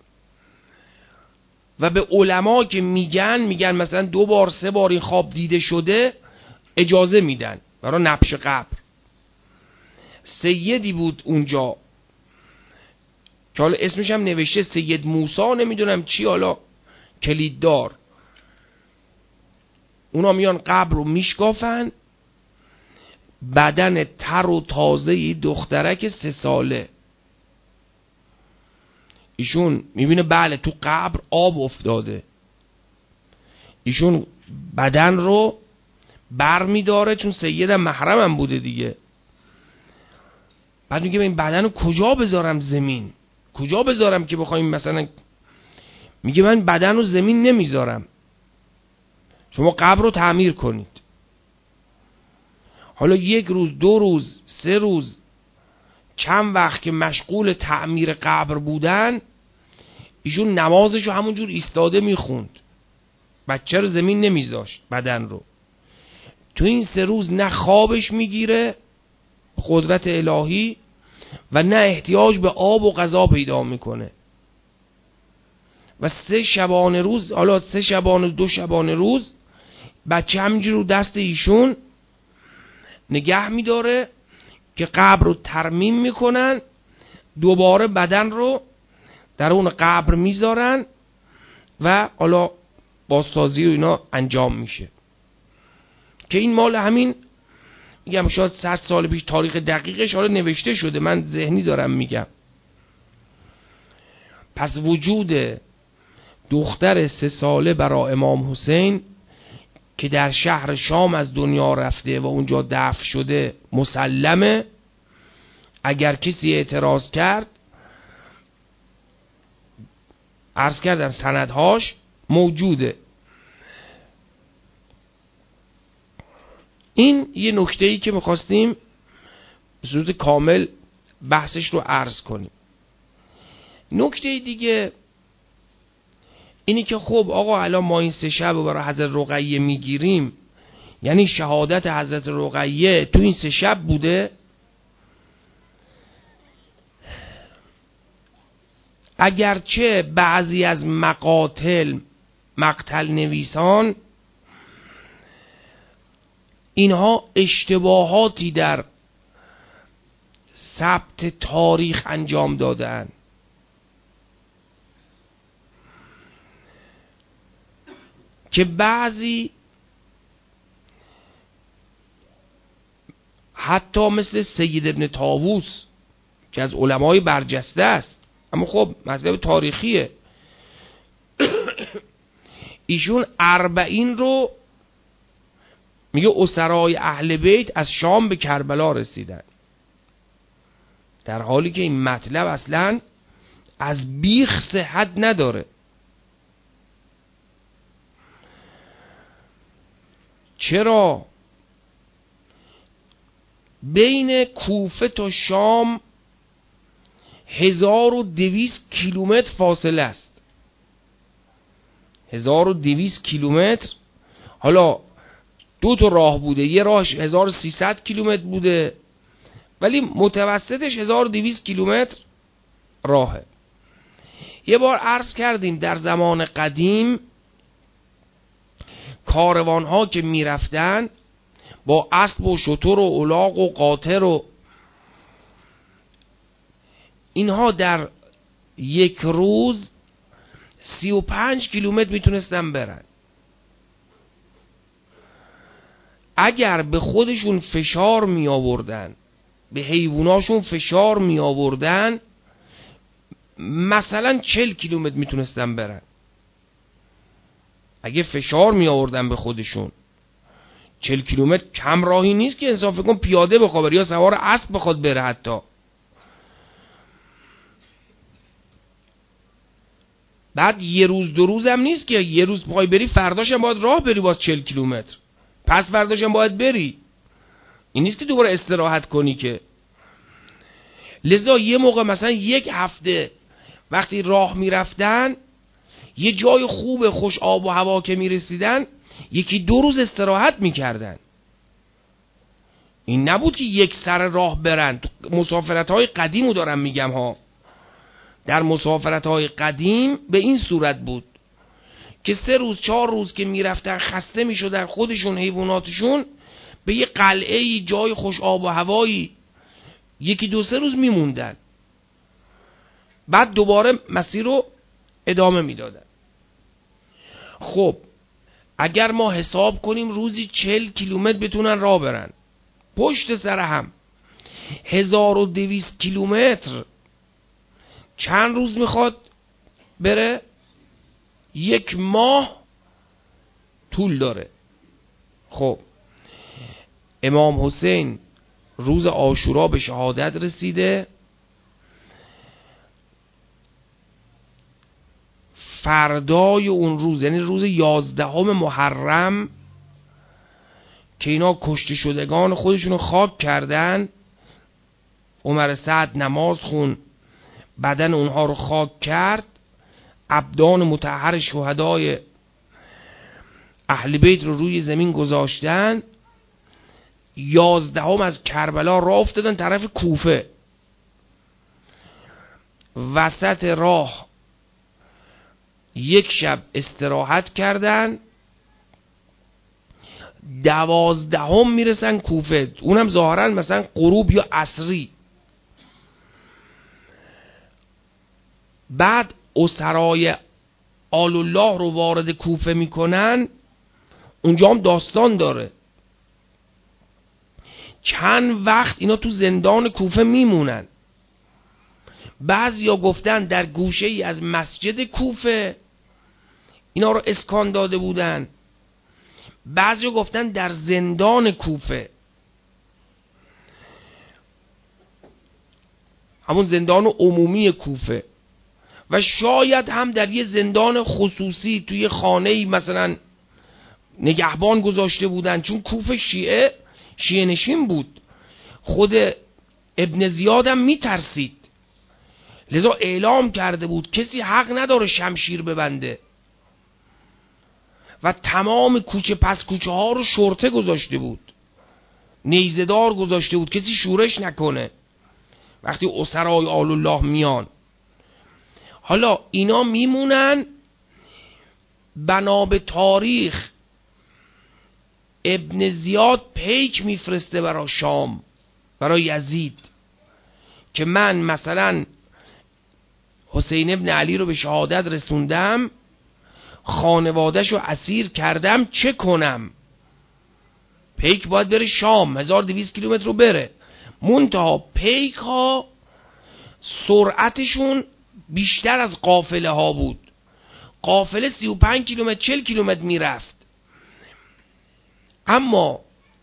و به علما که میگن مثلا 2 بار 3 بار این خواب دیده شده، اجازه میدن برای نبش قبر. سیدی بود اونجا که حالا اسمش هم نوشته سید موسی، نمیدونم چی، حالا کلیددار. اونا میان قبر رو میشکافن، بدن تر و تازه دخترک 3 ساله. ایشون میبینه بله تو قبر آب افتاده، ایشون بدن رو بر میداره، چون سیدم محرمم بوده دیگه. بعد میگه این بدن رو کجا بذارم؟ زمین کجا بذارم که بخوایم مثلا؟ میگه من بدن رو زمین نمیذارم، شما قبر رو تعمیر کنید. حالا 1 روز 2 روز 3 روز چند وقت که مشغول تعمیر قبر بودن، ایشون نمازش رو همونجور ایستاده میخوند، بچه رو زمین نمیذاشت، بدن رو. تو این 3 روز نه خوابش میگیره قدرت الهی و نه احتیاج به آب و غذا پیدا میکنه. و 3 شبانه روز، حالا 3 شبانه 2 شبانه روز، بچه همینجور رو دست ایشون نگه میداره که قبر رو ترمیم میکنن، دوباره بدن رو در اون قبر میذارن و حالا بازسازی و اینا انجام میشه. که این مال همین، میگم شاید 100 سال پیش، تاریخ دقیقش حالا نوشته شده، من ذهنی دارم میگم. پس وجود دختر 3 ساله برای امام حسین که در شهر شام از دنیا رفته و اونجا دفن شده مسلمه. اگر کسی اعتراض کرد، عرض کردم سندهاش موجوده. این یه نکته‌ای که می‌خواستیم به صورت کامل بحثش رو عرض کنیم. نکته دیگه اینی که خب آقا الان ما این 3 شب رو برای حضرت رقیه میگیریم، یعنی شهادت حضرت رقیه تو این 3 شب بوده؟ اگرچه بعضی از مقتل نویسان اینها اشتباهاتی در ثبت تاریخ انجام دادن، که بعضی حتی مثل سید ابن طاووس که از علمای برجسته است، اما خب مطلب تاریخیه، ایشون 40 رو میگه اسرای اهل بیت از شام به کربلا رسیدن، در حالی که این مطلب اصلا از بیخ صحت نداره. چرا؟ بین کوفه تا شام 1200 کیلومتر فاصله است. 1200 کیلومتر. حالا 2 تا راه بوده، یه راهش 1300 کیلومتر بوده، ولی متوسطش 1200 کیلومتر راهه. یه بار عرض کردیم در زمان قدیم کاروان ها که می رفتن با اسب و شتر و الاغ و قاطر و اینها در 1 روز 35 کیلومتر میتونستن برن. اگر به خودشون فشار می آوردن، به حیواناشون فشار می آوردن، مثلا 40 کیلومتر میتونستن برن. اگه فشار می آوردن به خودشون، 40 کیلومتر کم راهی نیست که انصاف کن پیاده بخواد بره یا سوار اسب بخواد بره. حتی بعد یه روز دو روز هم نیست که یه روز پای بری فرداش هم باید راه بری باز 40 کیلومتر، پس فرداش هم باید بری. این نیست که دوباره استراحت کنی که. لذا یه موقع مثلا یک هفته وقتی راه میرفتن یه جای خوب خوش آب و هوا که میرسیدن یکی دو روز استراحت میکردن. این نبود که یک سر راه برن. مسافرت های قدیمو دارم میگم ها. در مسافرت های قدیم به این صورت بود که 3 روز 4 روز که میرفتن خسته میشدن خودشون حیواناتشون، به یه قلعه جای خوش آب و هوایی یکی 2-3 روز میموندن، بعد دوباره مسیر رو ادامه میدادن. خب اگر ما حساب کنیم روزی 40 کیلومتر بتونن راه برن پشت سر هم، 1200 کیلومتر چند روز میخواد بره؟ 1 ماه طول داره. خب امام حسین روز عاشورا به شهادت رسیده، فردای اون روز یعنی روز 11 محرم که اینا کشته شدگان خودشونو خاک کردن، عمر سعد نماز خون بدن اونها رو خاک کرد، ابدان مطهر شهدای اهل بیت رو روی زمین گذاشتن، 11 از کربلا راه افتادن طرف کوفه. وسط راه 1 شب استراحت کردن، 12 میرسن کوفه، اونم ظاهرا مثلا غروب یا عصری. بعد اسرای آل الله رو وارد کوفه میکنن. اونجا هم داستان داره، چند وقت اینا تو زندان کوفه میمونن. بعضیا گفتن در گوشه ای از مسجد کوفه اینا رو اسکان داده بودن، بعضیا گفتن در زندان کوفه، همون زندان عمومی کوفه، و شاید هم در یه زندان خصوصی توی خانه‌ای مثلا نگهبان گذاشته بودن، چون کوفه شیعه نشین بود. خود ابن زیاد هم میترسید، لذا اعلام کرده بود کسی حق نداره شمشیر ببنده و تمام کوچه پس کوچه ها رو شرطه گذاشته بود، نیزدار گذاشته بود کسی شورش نکنه وقتی اسرای آل الله میان. حالا اینا میمونن. بنا به تاریخ ابن زیاد پیک میفرسته برای شام، برای یزید، که من مثلا حسین ابن علی رو به شهادت رسوندم، خانواده‌شو اسیر کردم، چه کنم؟ پیک باید بره شام، 1200 کیلومتر رو بره. منتها پیک ها سرعتشون بیشتر از قافله ها بود. قافله 35 کیلومتر 40 کیلومتر میرفت، اما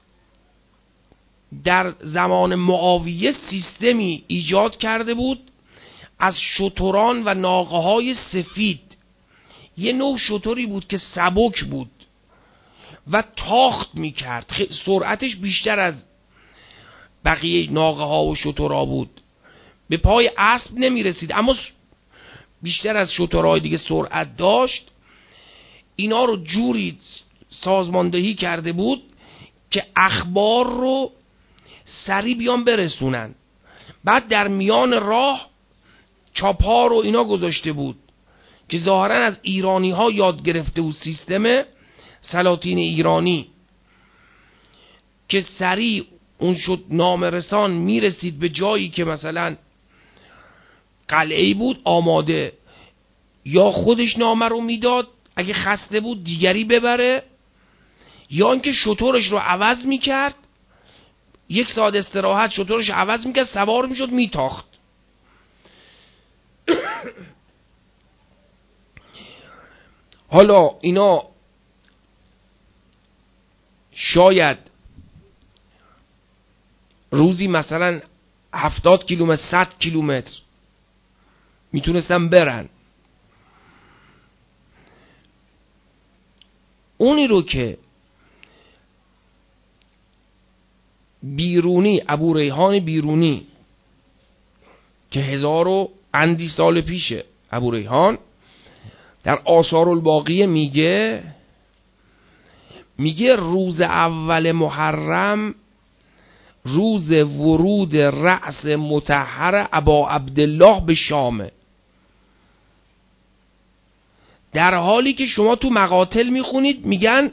در زمان معاویه سیستمی ایجاد کرده بود از شتران و ناقه های سفید. یه نوع شتری بود که سبک بود و تاخت میکرد، سرعتش بیشتر از بقیه ناقه ها و شترها بود، به پای اسب نمیرسید اما بیشتر از شترهای دیگه سرعت داشت. اینا رو جوری سازماندهی کرده بود که اخبار رو سریع بیان برسونن. بعد در میان راه چاپ‌ها رو اینا گذاشته بود که ظاهرا از ایرانی ها یاد گرفته بود، سیستم سلاطین ایرانی، که سریع اون شد نامرسان میرسید به جایی که مثلا قلعه‌ای بود آماده، یا خودش نامه رو میداد اگه خسته بود دیگری ببره، یا اینکه شترش رو عوض میکرد، 1 ساعت استراحت شترش عوض میکرد، سوار میشد میتاخت. حالا اینا شاید روزی مثلا 70 کیلومتر 100 کیلومتر میتونستن برن. اونی رو که بیرونی، ابو ریحان بیرونی که 1000 و اندی سال پیشه، ابو ریحان در آثار الباقیه میگه روز اول محرم روز ورود رأس مطهر ابا عبدالله به شامه. در حالی که شما تو مقاتل میخونید میگن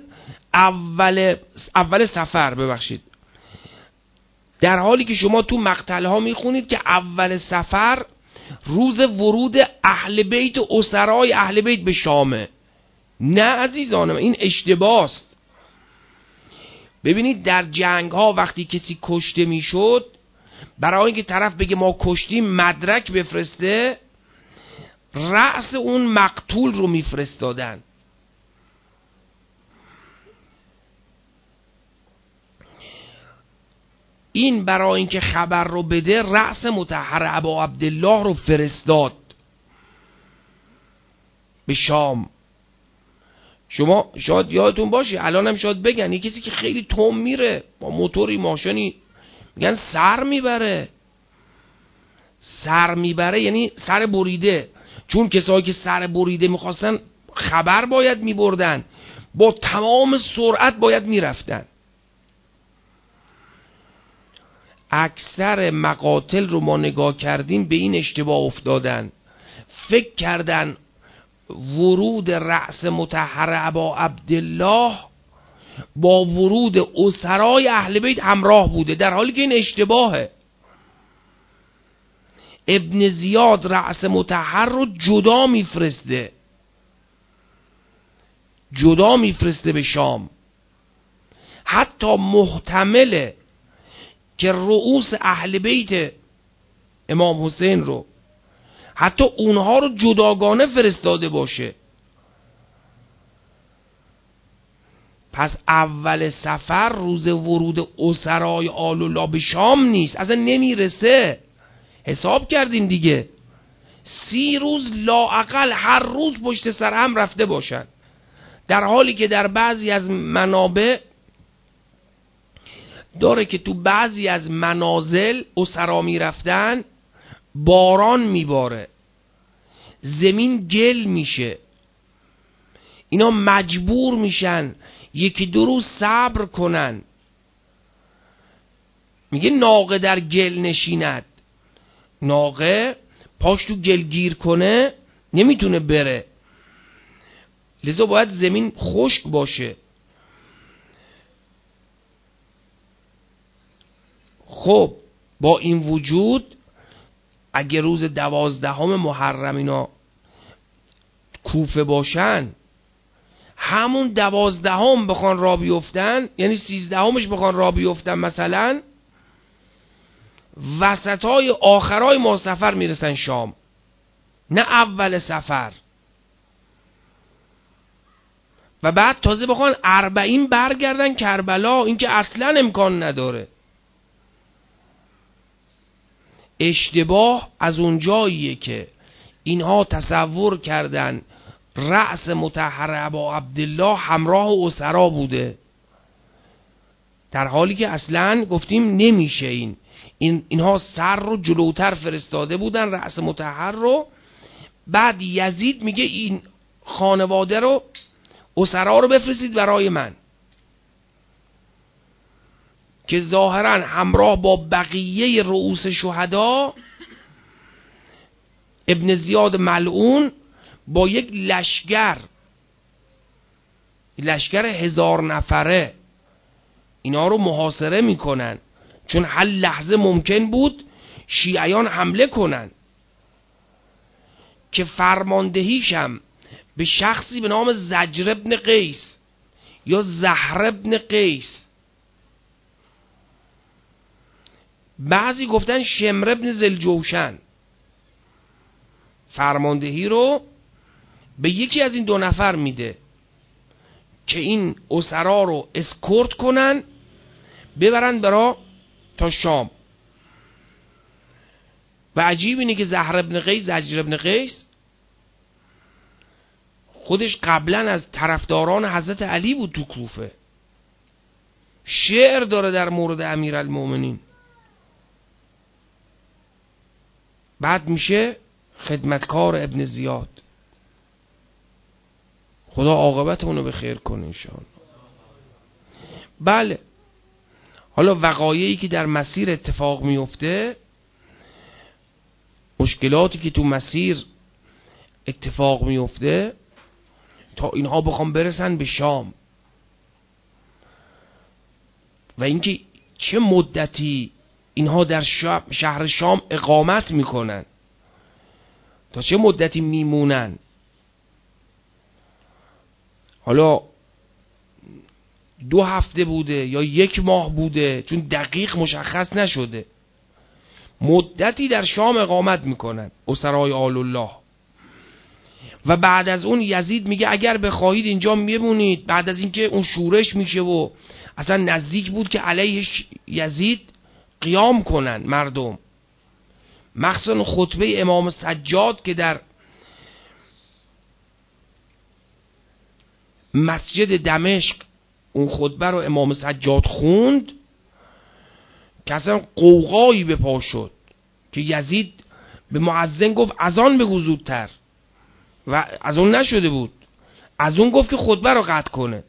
اول سفر، ببخشید، در حالی که شما تو مقتل ها میخونید که اول سفر روز ورود اهل بیت، اسرای اهل بیت به شامه. نه عزیزانم، این اشتباست. ببینید در جنگ ها وقتی کسی کشته میشد، برای اینکه طرف بگه ما کشتیم مدرک بفرسته، رأس اون مقتول رو میفرستادن. این برای اینکه خبر رو بده رأس مطهر ابا عبدالله رو فرستاد به شام. شما شاید یادتون باشه، الان هم شاید بگن یه کسی که خیلی تون میره با موتوری ماشینی، میگن سر میبره، یعنی سر بریده. چون کسایی که سر بریده میخواستن خبر باید میبردن، با تمام سرعت باید میرفتن. اکثر مقاتل رو ما نگاه کردیم به این اشتباه افتادن، فکر کردن ورود رأس مطهر ابا عبدالله با ورود اسرای اهل بیت همراه بوده، در حالی که این اشتباهه. ابن زیاد رأس مطهر رو جدا میفرسته به شام. حتی محتمله که رؤوس اهل بیت امام حسین رو، حتی اونها رو جداگانه فرستاده باشه. پس اول سفر روز ورود اسرای آل الله به شام نیست، اصلا نمیرسه. حساب کردین دیگه، 30 روز لااقل هر روز پشت سر هم رفته باشن، در حالی که در بعضی از منابع داره که تو بعضی از منازل اسرا میرفتن، باران میباره، زمین گل میشه، اینا مجبور میشن 1-2 روز صبر کنن. میگه ناقه در گل نشیند، ناقه پاش تو گل گیر کنه نمیتونه بره، لذا باید زمین خشک باشه. خب با این وجود اگه روز 12 محرم اینا کوفه باشن، همون 12 بخوان را بیفتن، یعنی 13 بخوان را بیفتن، مثلا وسطای آخرای ما سفر میرسن شام، نه اول سفر. و بعد تازه بخوان 40 برگردن کربلا، این که اصلا امکان نداره. اشتباه از اون جاییه که اینها تصور کردن رأس مطهر ابا عبدالله همراه اسرا بوده، در حالی که اصلا گفتیم نمیشه. اینها سر رو جلوتر فرستاده بودن، رأس مطهر رو. بعد یزید میگه این خانواده رو، اسرا رو بفرستید برای من، که ظاهرا همراه با بقیه رؤوس شهدا ابن زیاد ملعون با یک لشکر 1000 نفره اینا رو محاصره میکنن، چون هر لحظه ممکن بود شیعیان حمله کنن، که فرماندهیشم به شخصی به نام زجر ابن قیس یا زهر ابن قیس، بعضی گفتن شمر ابن زلجوشن، فرماندهی رو به یکی از این 2 نفر میده که این اسرا رو اسکورت کنن ببرن برا تا شام. و عجیب اینه که زهر ابن قیس، زجر ابن قیس، خودش قبلا از طرفداران حضرت علی بود تو کوفه، شعر داره در مورد امیرالمومنین. بعد میشه خدمتکار ابن زیاد. خدا عاقبتمون رو به خیر کنه انشاءالله. بله، حالا وقایعی که در مسیر اتفاق میفته، مشکلاتی که تو مسیر اتفاق میفته تا اینها بخوام برسن به شام، و اینکه چه مدتی اینها در شهر شام اقامت میکنن، تا چه مدتی میمونن. حالا 2 هفته بوده یا 1 ماه بوده، چون دقیق مشخص نشده، مدتی در شام اقامت میکنن اسرای آل الله. و بعد از اون یزید میگه اگر بخواهید اینجا میمونید. بعد از اینکه اون شورش میشه و اصلا نزدیک بود که علیه یزید قیام کنن مردم، مخصوصا خطبه امام سجاد که در مسجد دمشق اون خطبه رو امام سجاد خوند که اصلا قوقایی به پا شد که یزید به مؤذن گفت اذان بگو زودتر، و از اون نشده بود، از اون گفت که خطبه رو قطع کنه.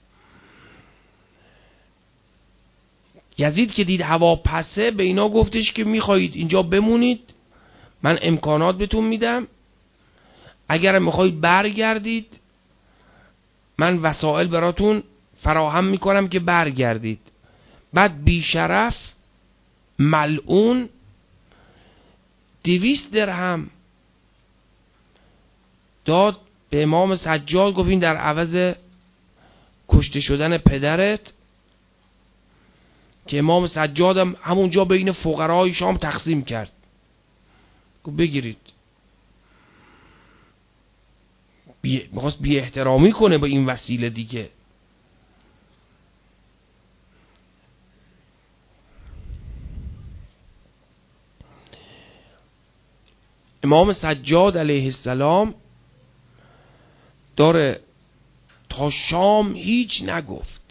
یزید که دید هوا پسه، به اینا گفتش که میخواهید اینجا بمونید، من امکانات بهتون میدم، اگر میخواهید برگردید من وسایل براتون فراهم میکنم که برگردید. بعد بیشرف ملعون 200 درهم داد به امام سجاد، گفت این در عوض کشته شدن پدرت، که امام سجاد هم همونجا بین فقرای شام تقسیم کرد، گفت بگیرید. میخواست بی احترامی کنه با این وسیله دیگه. امام سجاد علیه السلام داره تا شام هیچ نگفت،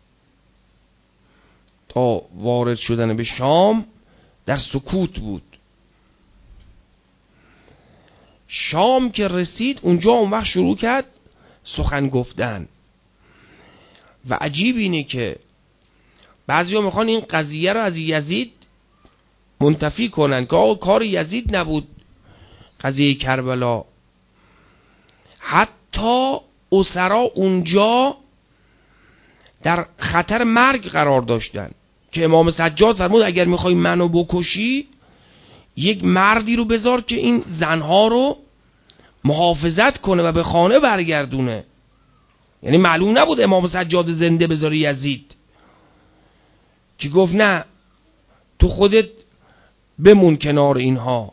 تا وارد شدن به شام در سکوت بود. شام که رسید اونجا اون وقت شروع کرد سخن گفتن. و عجیب اینه که بعضیا میخوان این قضیه رو از یزید منتفی کنن که آقا کار یزید نبود قضیه کربلا. حتی اسرا اونجا در خطر مرگ قرار داشتن که امام سجاد فرمود اگر میخوای منو بکشی یک مردی رو بذار که این زنها رو محافظت کنه و به خانه برگردونه. یعنی معلوم نبود امام سجاد زنده بذاره یزید، که گفت نه تو خودت بمون کنار اینها.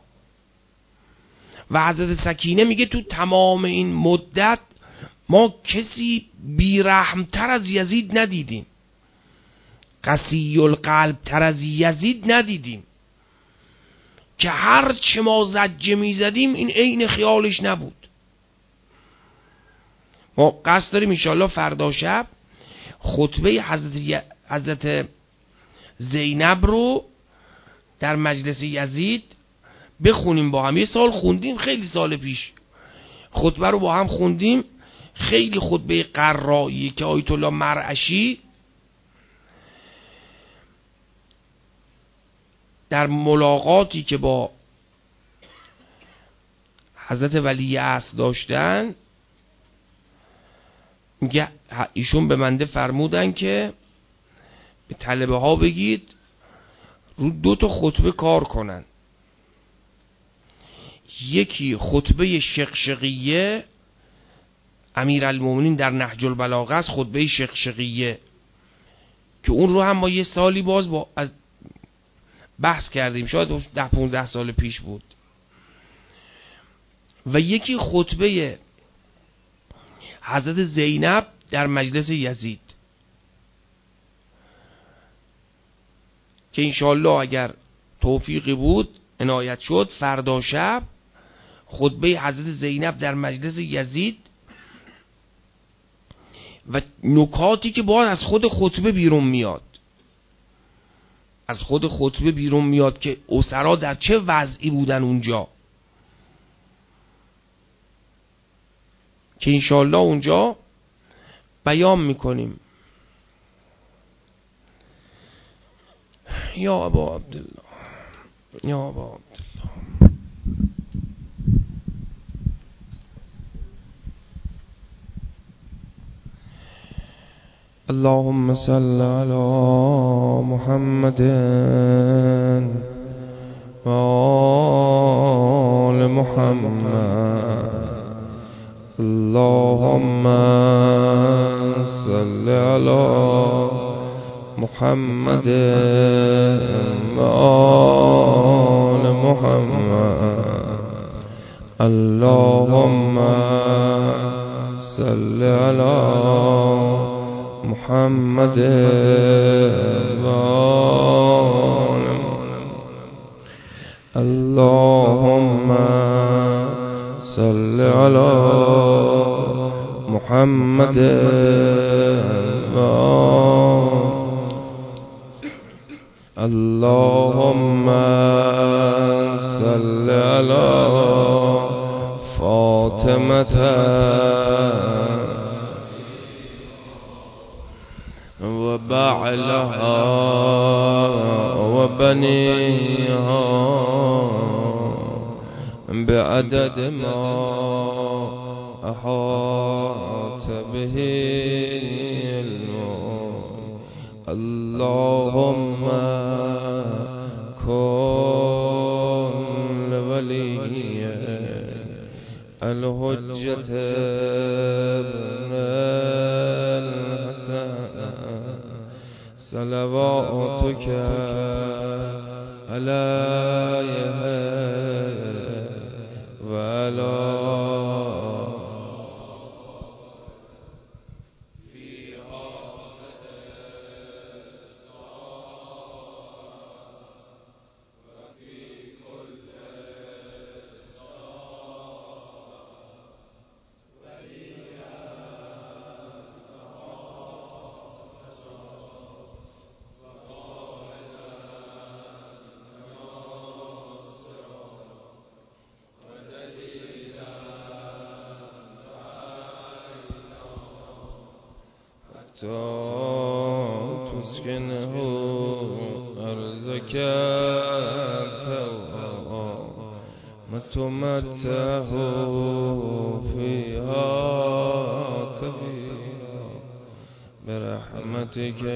و حضرت سکینه میگه تو تمام این مدت ما کسی بیرحمتر از یزید ندیدیم، قسی القلب تر از یزید ندیدیم، که هر چه ما زجه میزدیم این عین خیالش نبود. ما قصد داریم انشاءالله فردا شب خطبه حضرت زینب رو در مجلس یزید بخونیم با هم. یه سال خوندیم، خیلی سال پیش خطبه رو با هم خوندیم، خیلی خطبه قرایی که آیت الله مرعشی در ملاقاتی که با حضرت ولی عصر داشتن میگه ایشون به بنده فرمودن که به طلبه ها بگید رو 2 تا خطبه کار کنن. یکی خطبه شقشقیه، امیرالمومنین در نهج البلاغه است، خطبه شقشقیه که اون رو هم ما یه سالی باز با از بحث کردیم، شاید 10-15 سال پیش بود. و یکی خطبه حضرت زینب در مجلس یزید که انشالله اگر توفیقی بود عنایت شد فردا شب خطبه حضرت زینب در مجلس یزید و نکاتی که باید از خود خطبه بیرون میاد، از خود خطبه بیرون میاد که اسرا در چه وضعی بودن اونجا، که انشاءالله اونجا بیان میکنیم. یا ابا عبدالله، یا ابا عبدالله. اللهم صل على محمد و آل محمد. اللهم صل على محمد و آل محمد. اللهم صل على محمد و آل محمد. اللهم صل على محمد و اللهم صل على فاطمة و بعلها و بنيها بعدد ما أحاط به علمه. اللهم كن ولي الحجة ابن الحسن صلواتك عليه وعلى تسكنه أرزك وتمتعه فيها طويلا برحمتك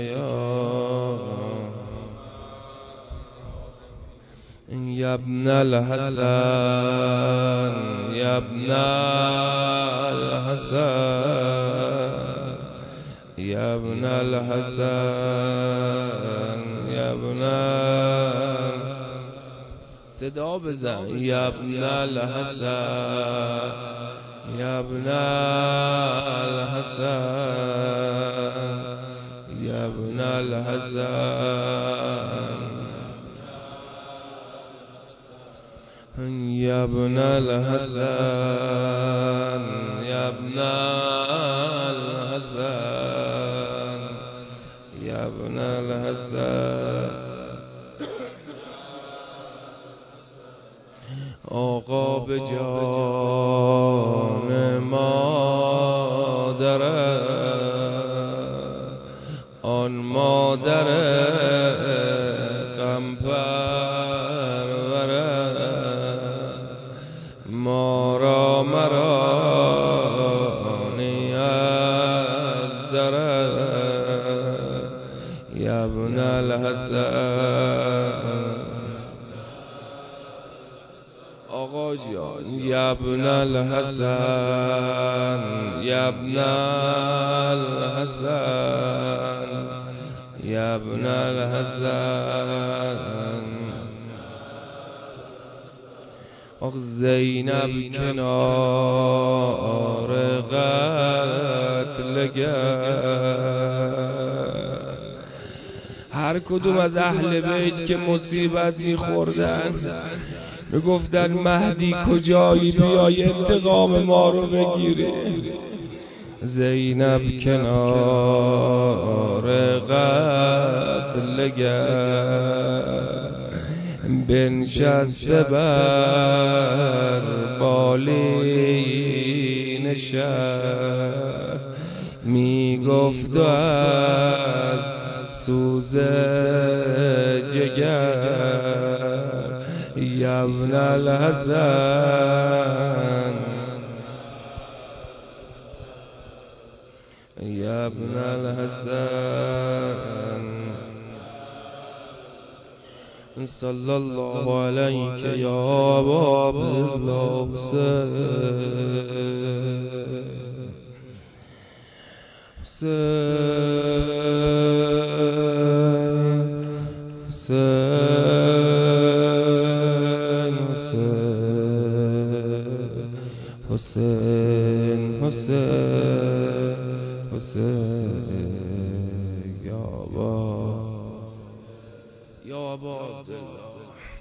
يا ابن الحسن يا ابن الحسن يا ابن الحسن يا ابن صدا بزن يا ابن الحسن يا ابن الحسن يا ابن الحسن يا ابن الحسن يا ابن الحسن يا ابن الحسن. آقا به جان مادر آن مادر غم پرور ما را مرانی از در یا ابن الحسن. آقا جان یا ابن الحسن یا ابن الحسن یا ابن الحسن. آخ زینب کنار قتل هر کدوم از اهل بیت که مصیبت میخوردن میگفتن مهدی کجایی بیای انتقام ما رو بگیری. زینب کنار قتلگر بنشسته بر بالین شهر می گفت از سوز جگر یا ابن الحسن یا ابن الحسن صلی الله علیک یا ابا عبدالله حسین یا ابا عبدالله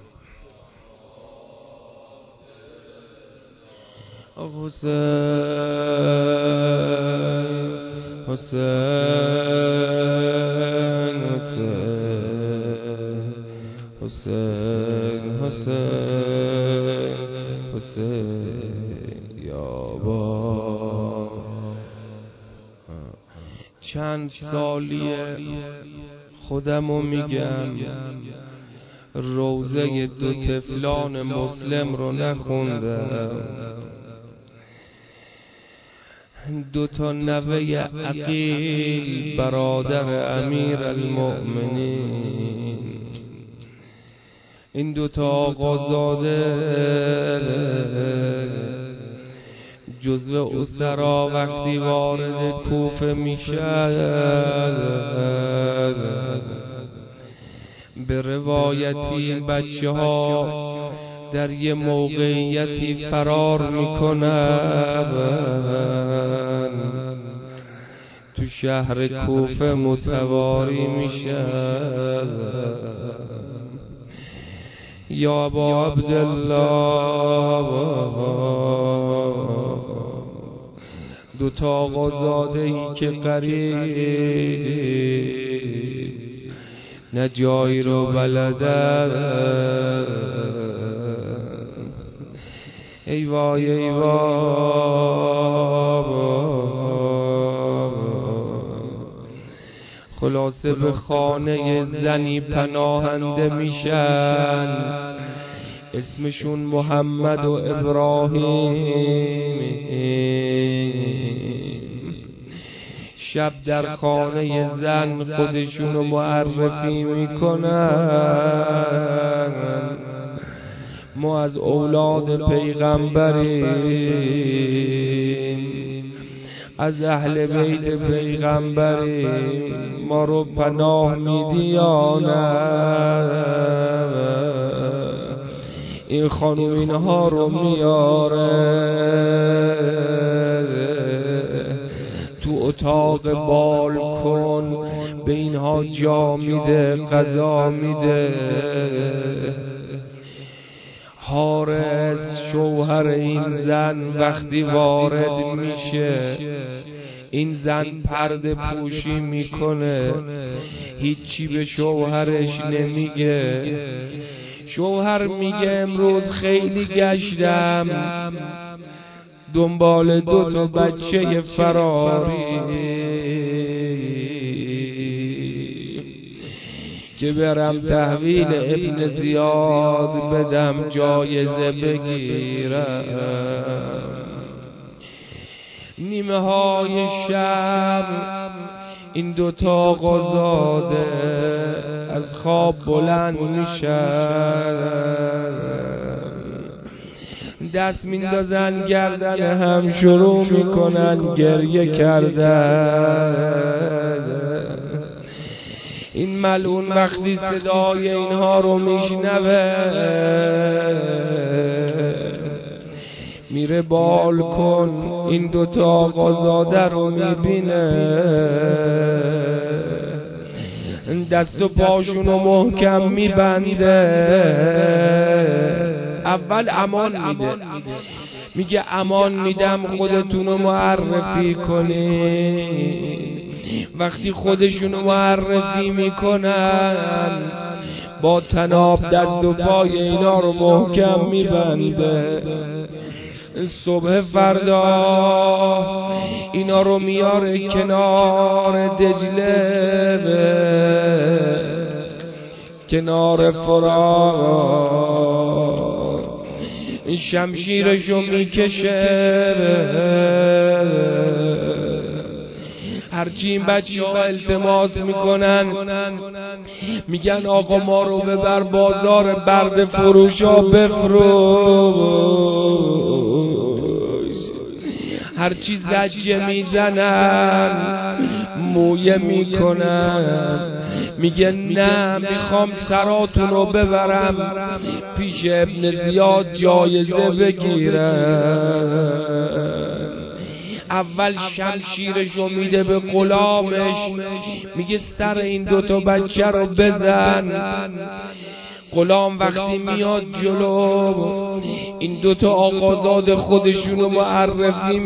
حسین یا ابا. چند سالیه خودمو میگم روزه دو طفلان مسلم رو نخوندم. دو تا نوه عقیل برادر امیر المؤمنین، این دو تا آقازاده جزو اسرا وقتی وارد کوفه میشن به روایتی بچه ها در یه موقعیتی فرار میکنن، تو شهر کوفه متواری میشن. یا ابا عبدالله دو تا آقازاده ای که قریب نه جایی رو بلدن، ای وای ای وای. خلاصه به خانه زنی پناهنده میشن، اسمشون محمد و ابراهیم. شب در خانه زن خودشونو معرفی میکنن، ما از اولاد پیغمبریم، از اهل بیت پیغمبریم، ما رو پناه میدیانن. این خانوم اینها رو میاره تو اتاق بالکن، به اینها جا میده، غذا میده. حارس شوهر این زن وقتی وارد میشه، این زن پرده پوشی میکنه، هیچی به شوهرش نمیگه. شوهر میگه امروز خیلی گشتم دنبال دو تا بچه فراری که برم تحویل ابن زیاد بدم جایزه بگیرم. نیمه های شب این دو تا آقازاده از خواب بلند میشن، دست میندازن گردن هم شروع میکنن گریه کردن. این ملعون وقتی صدای اینها رو میشنوه میره بالکن، این دوتا آقازاده رو میبینه، دست و پاشونو محکم میبنده. اول امان میده، میگه امان میدم خودتونو معرفی کنین. وقتی خودشونو معرفی میکنن با طناب دست و پای اینا رو محکم میبنده. صبح فردا اینا رو میاره کنار دجله، کنار فرات، شمشیرشو میکشه. هرچی این بچه ها التماس میکنن میگن آقا ما رو ببر بازار برد فروشا بفروش. هرچی زجه میزنن مویه میکنن، میگه نه میخوام سراتون رو ببرم پیش ابن زیاد جایزه بگیرم. اول شمشیرشو میده به غلامش، میگه سر این دوتا بچه رو بزن. غلام وقتی میاد جلو این دوتا آقازاد خودشونو معرفی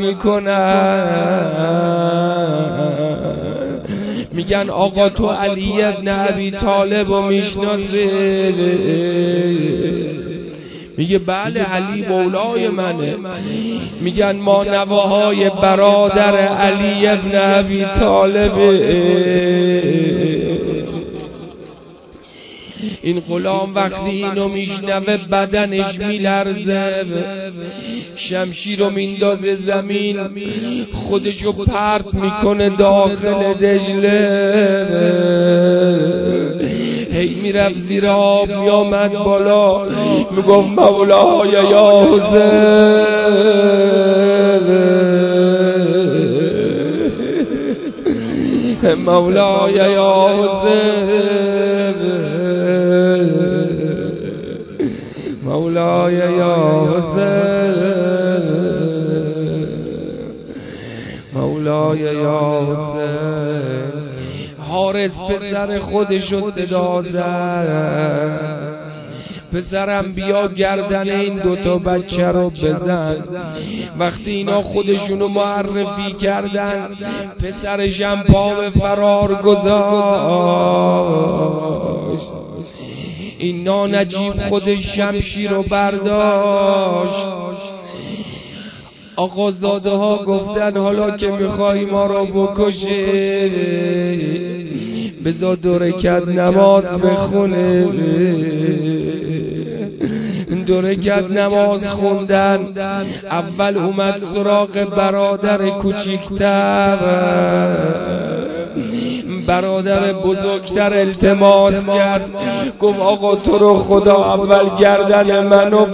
میکنن، میگن آقا تو علی ابن ابی طالب رو میشناسی؟ میگه بله علی مولای منه. میگن ما نواهای برادر علی ابن ابی طالبه. این غلام وقتی اینو میشنوه بدنش میلرزه، شمشیر رو میندازه زمین، خودشو پرت میکنه داخل دجله. هی میرفت زیر آب میامد بالا میگفت مولای یا حسین، مولای یا حسین، مولای یا حسین، مولای یا حسین. حارس پسر خودشو صدا زد، پسرم بیا گردن این دوتا بچه رو بزن. وقتی اینا خودشونو معرفی کردن پسرشم پا به فرار گذاشت. این نانجیب خودش شمشیر رو برداشت. آقازاده ها گفتن حالا که میخوای ما رو بکشه بذار 2 رکعت نماز بخونه. 2 رکعت نماز خوندن. اول اومد سراغ برادر کوچیکتر، برادر بزرگتر التماس کرد، گفت آقا تو رو خدا اول گردن منو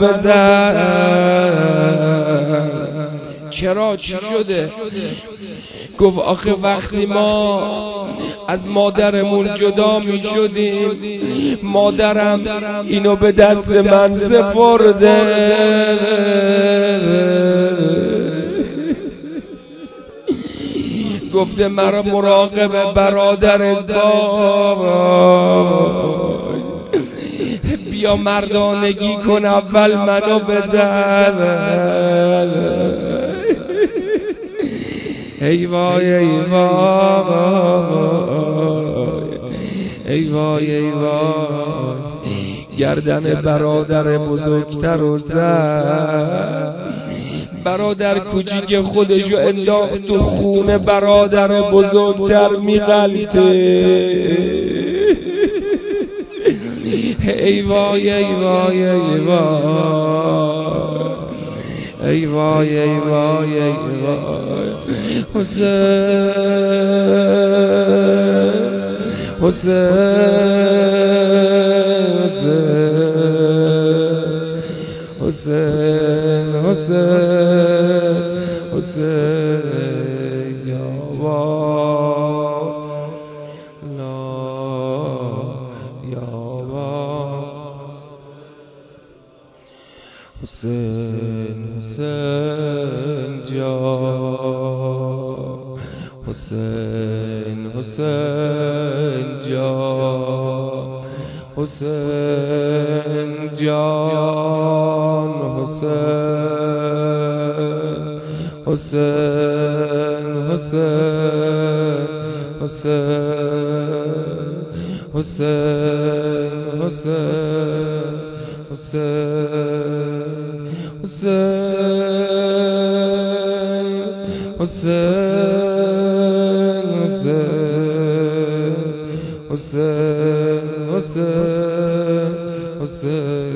بزن. چرا چی شده؟ گفت آخه وقتی ما از مادرمون جدا می شدیم مادرم اینو به دست من سپرده. گفته مرا مراقب برادرت باش، بیا مردانگی کن اول منو بزن. ای وای ای وای ای وای ای وای، گردن برادر بزرگتر رو زد. برادر کوچیک خودشو انداخت تو خون برادر بزرگتر میغلطه. ای وای ای وای ای وای ای وای ای وای ای وای. حسین حسین حسین حسین حسین یا والا یا حسین حسین جان، حسین حسین جان، حسین جان، حسین حسین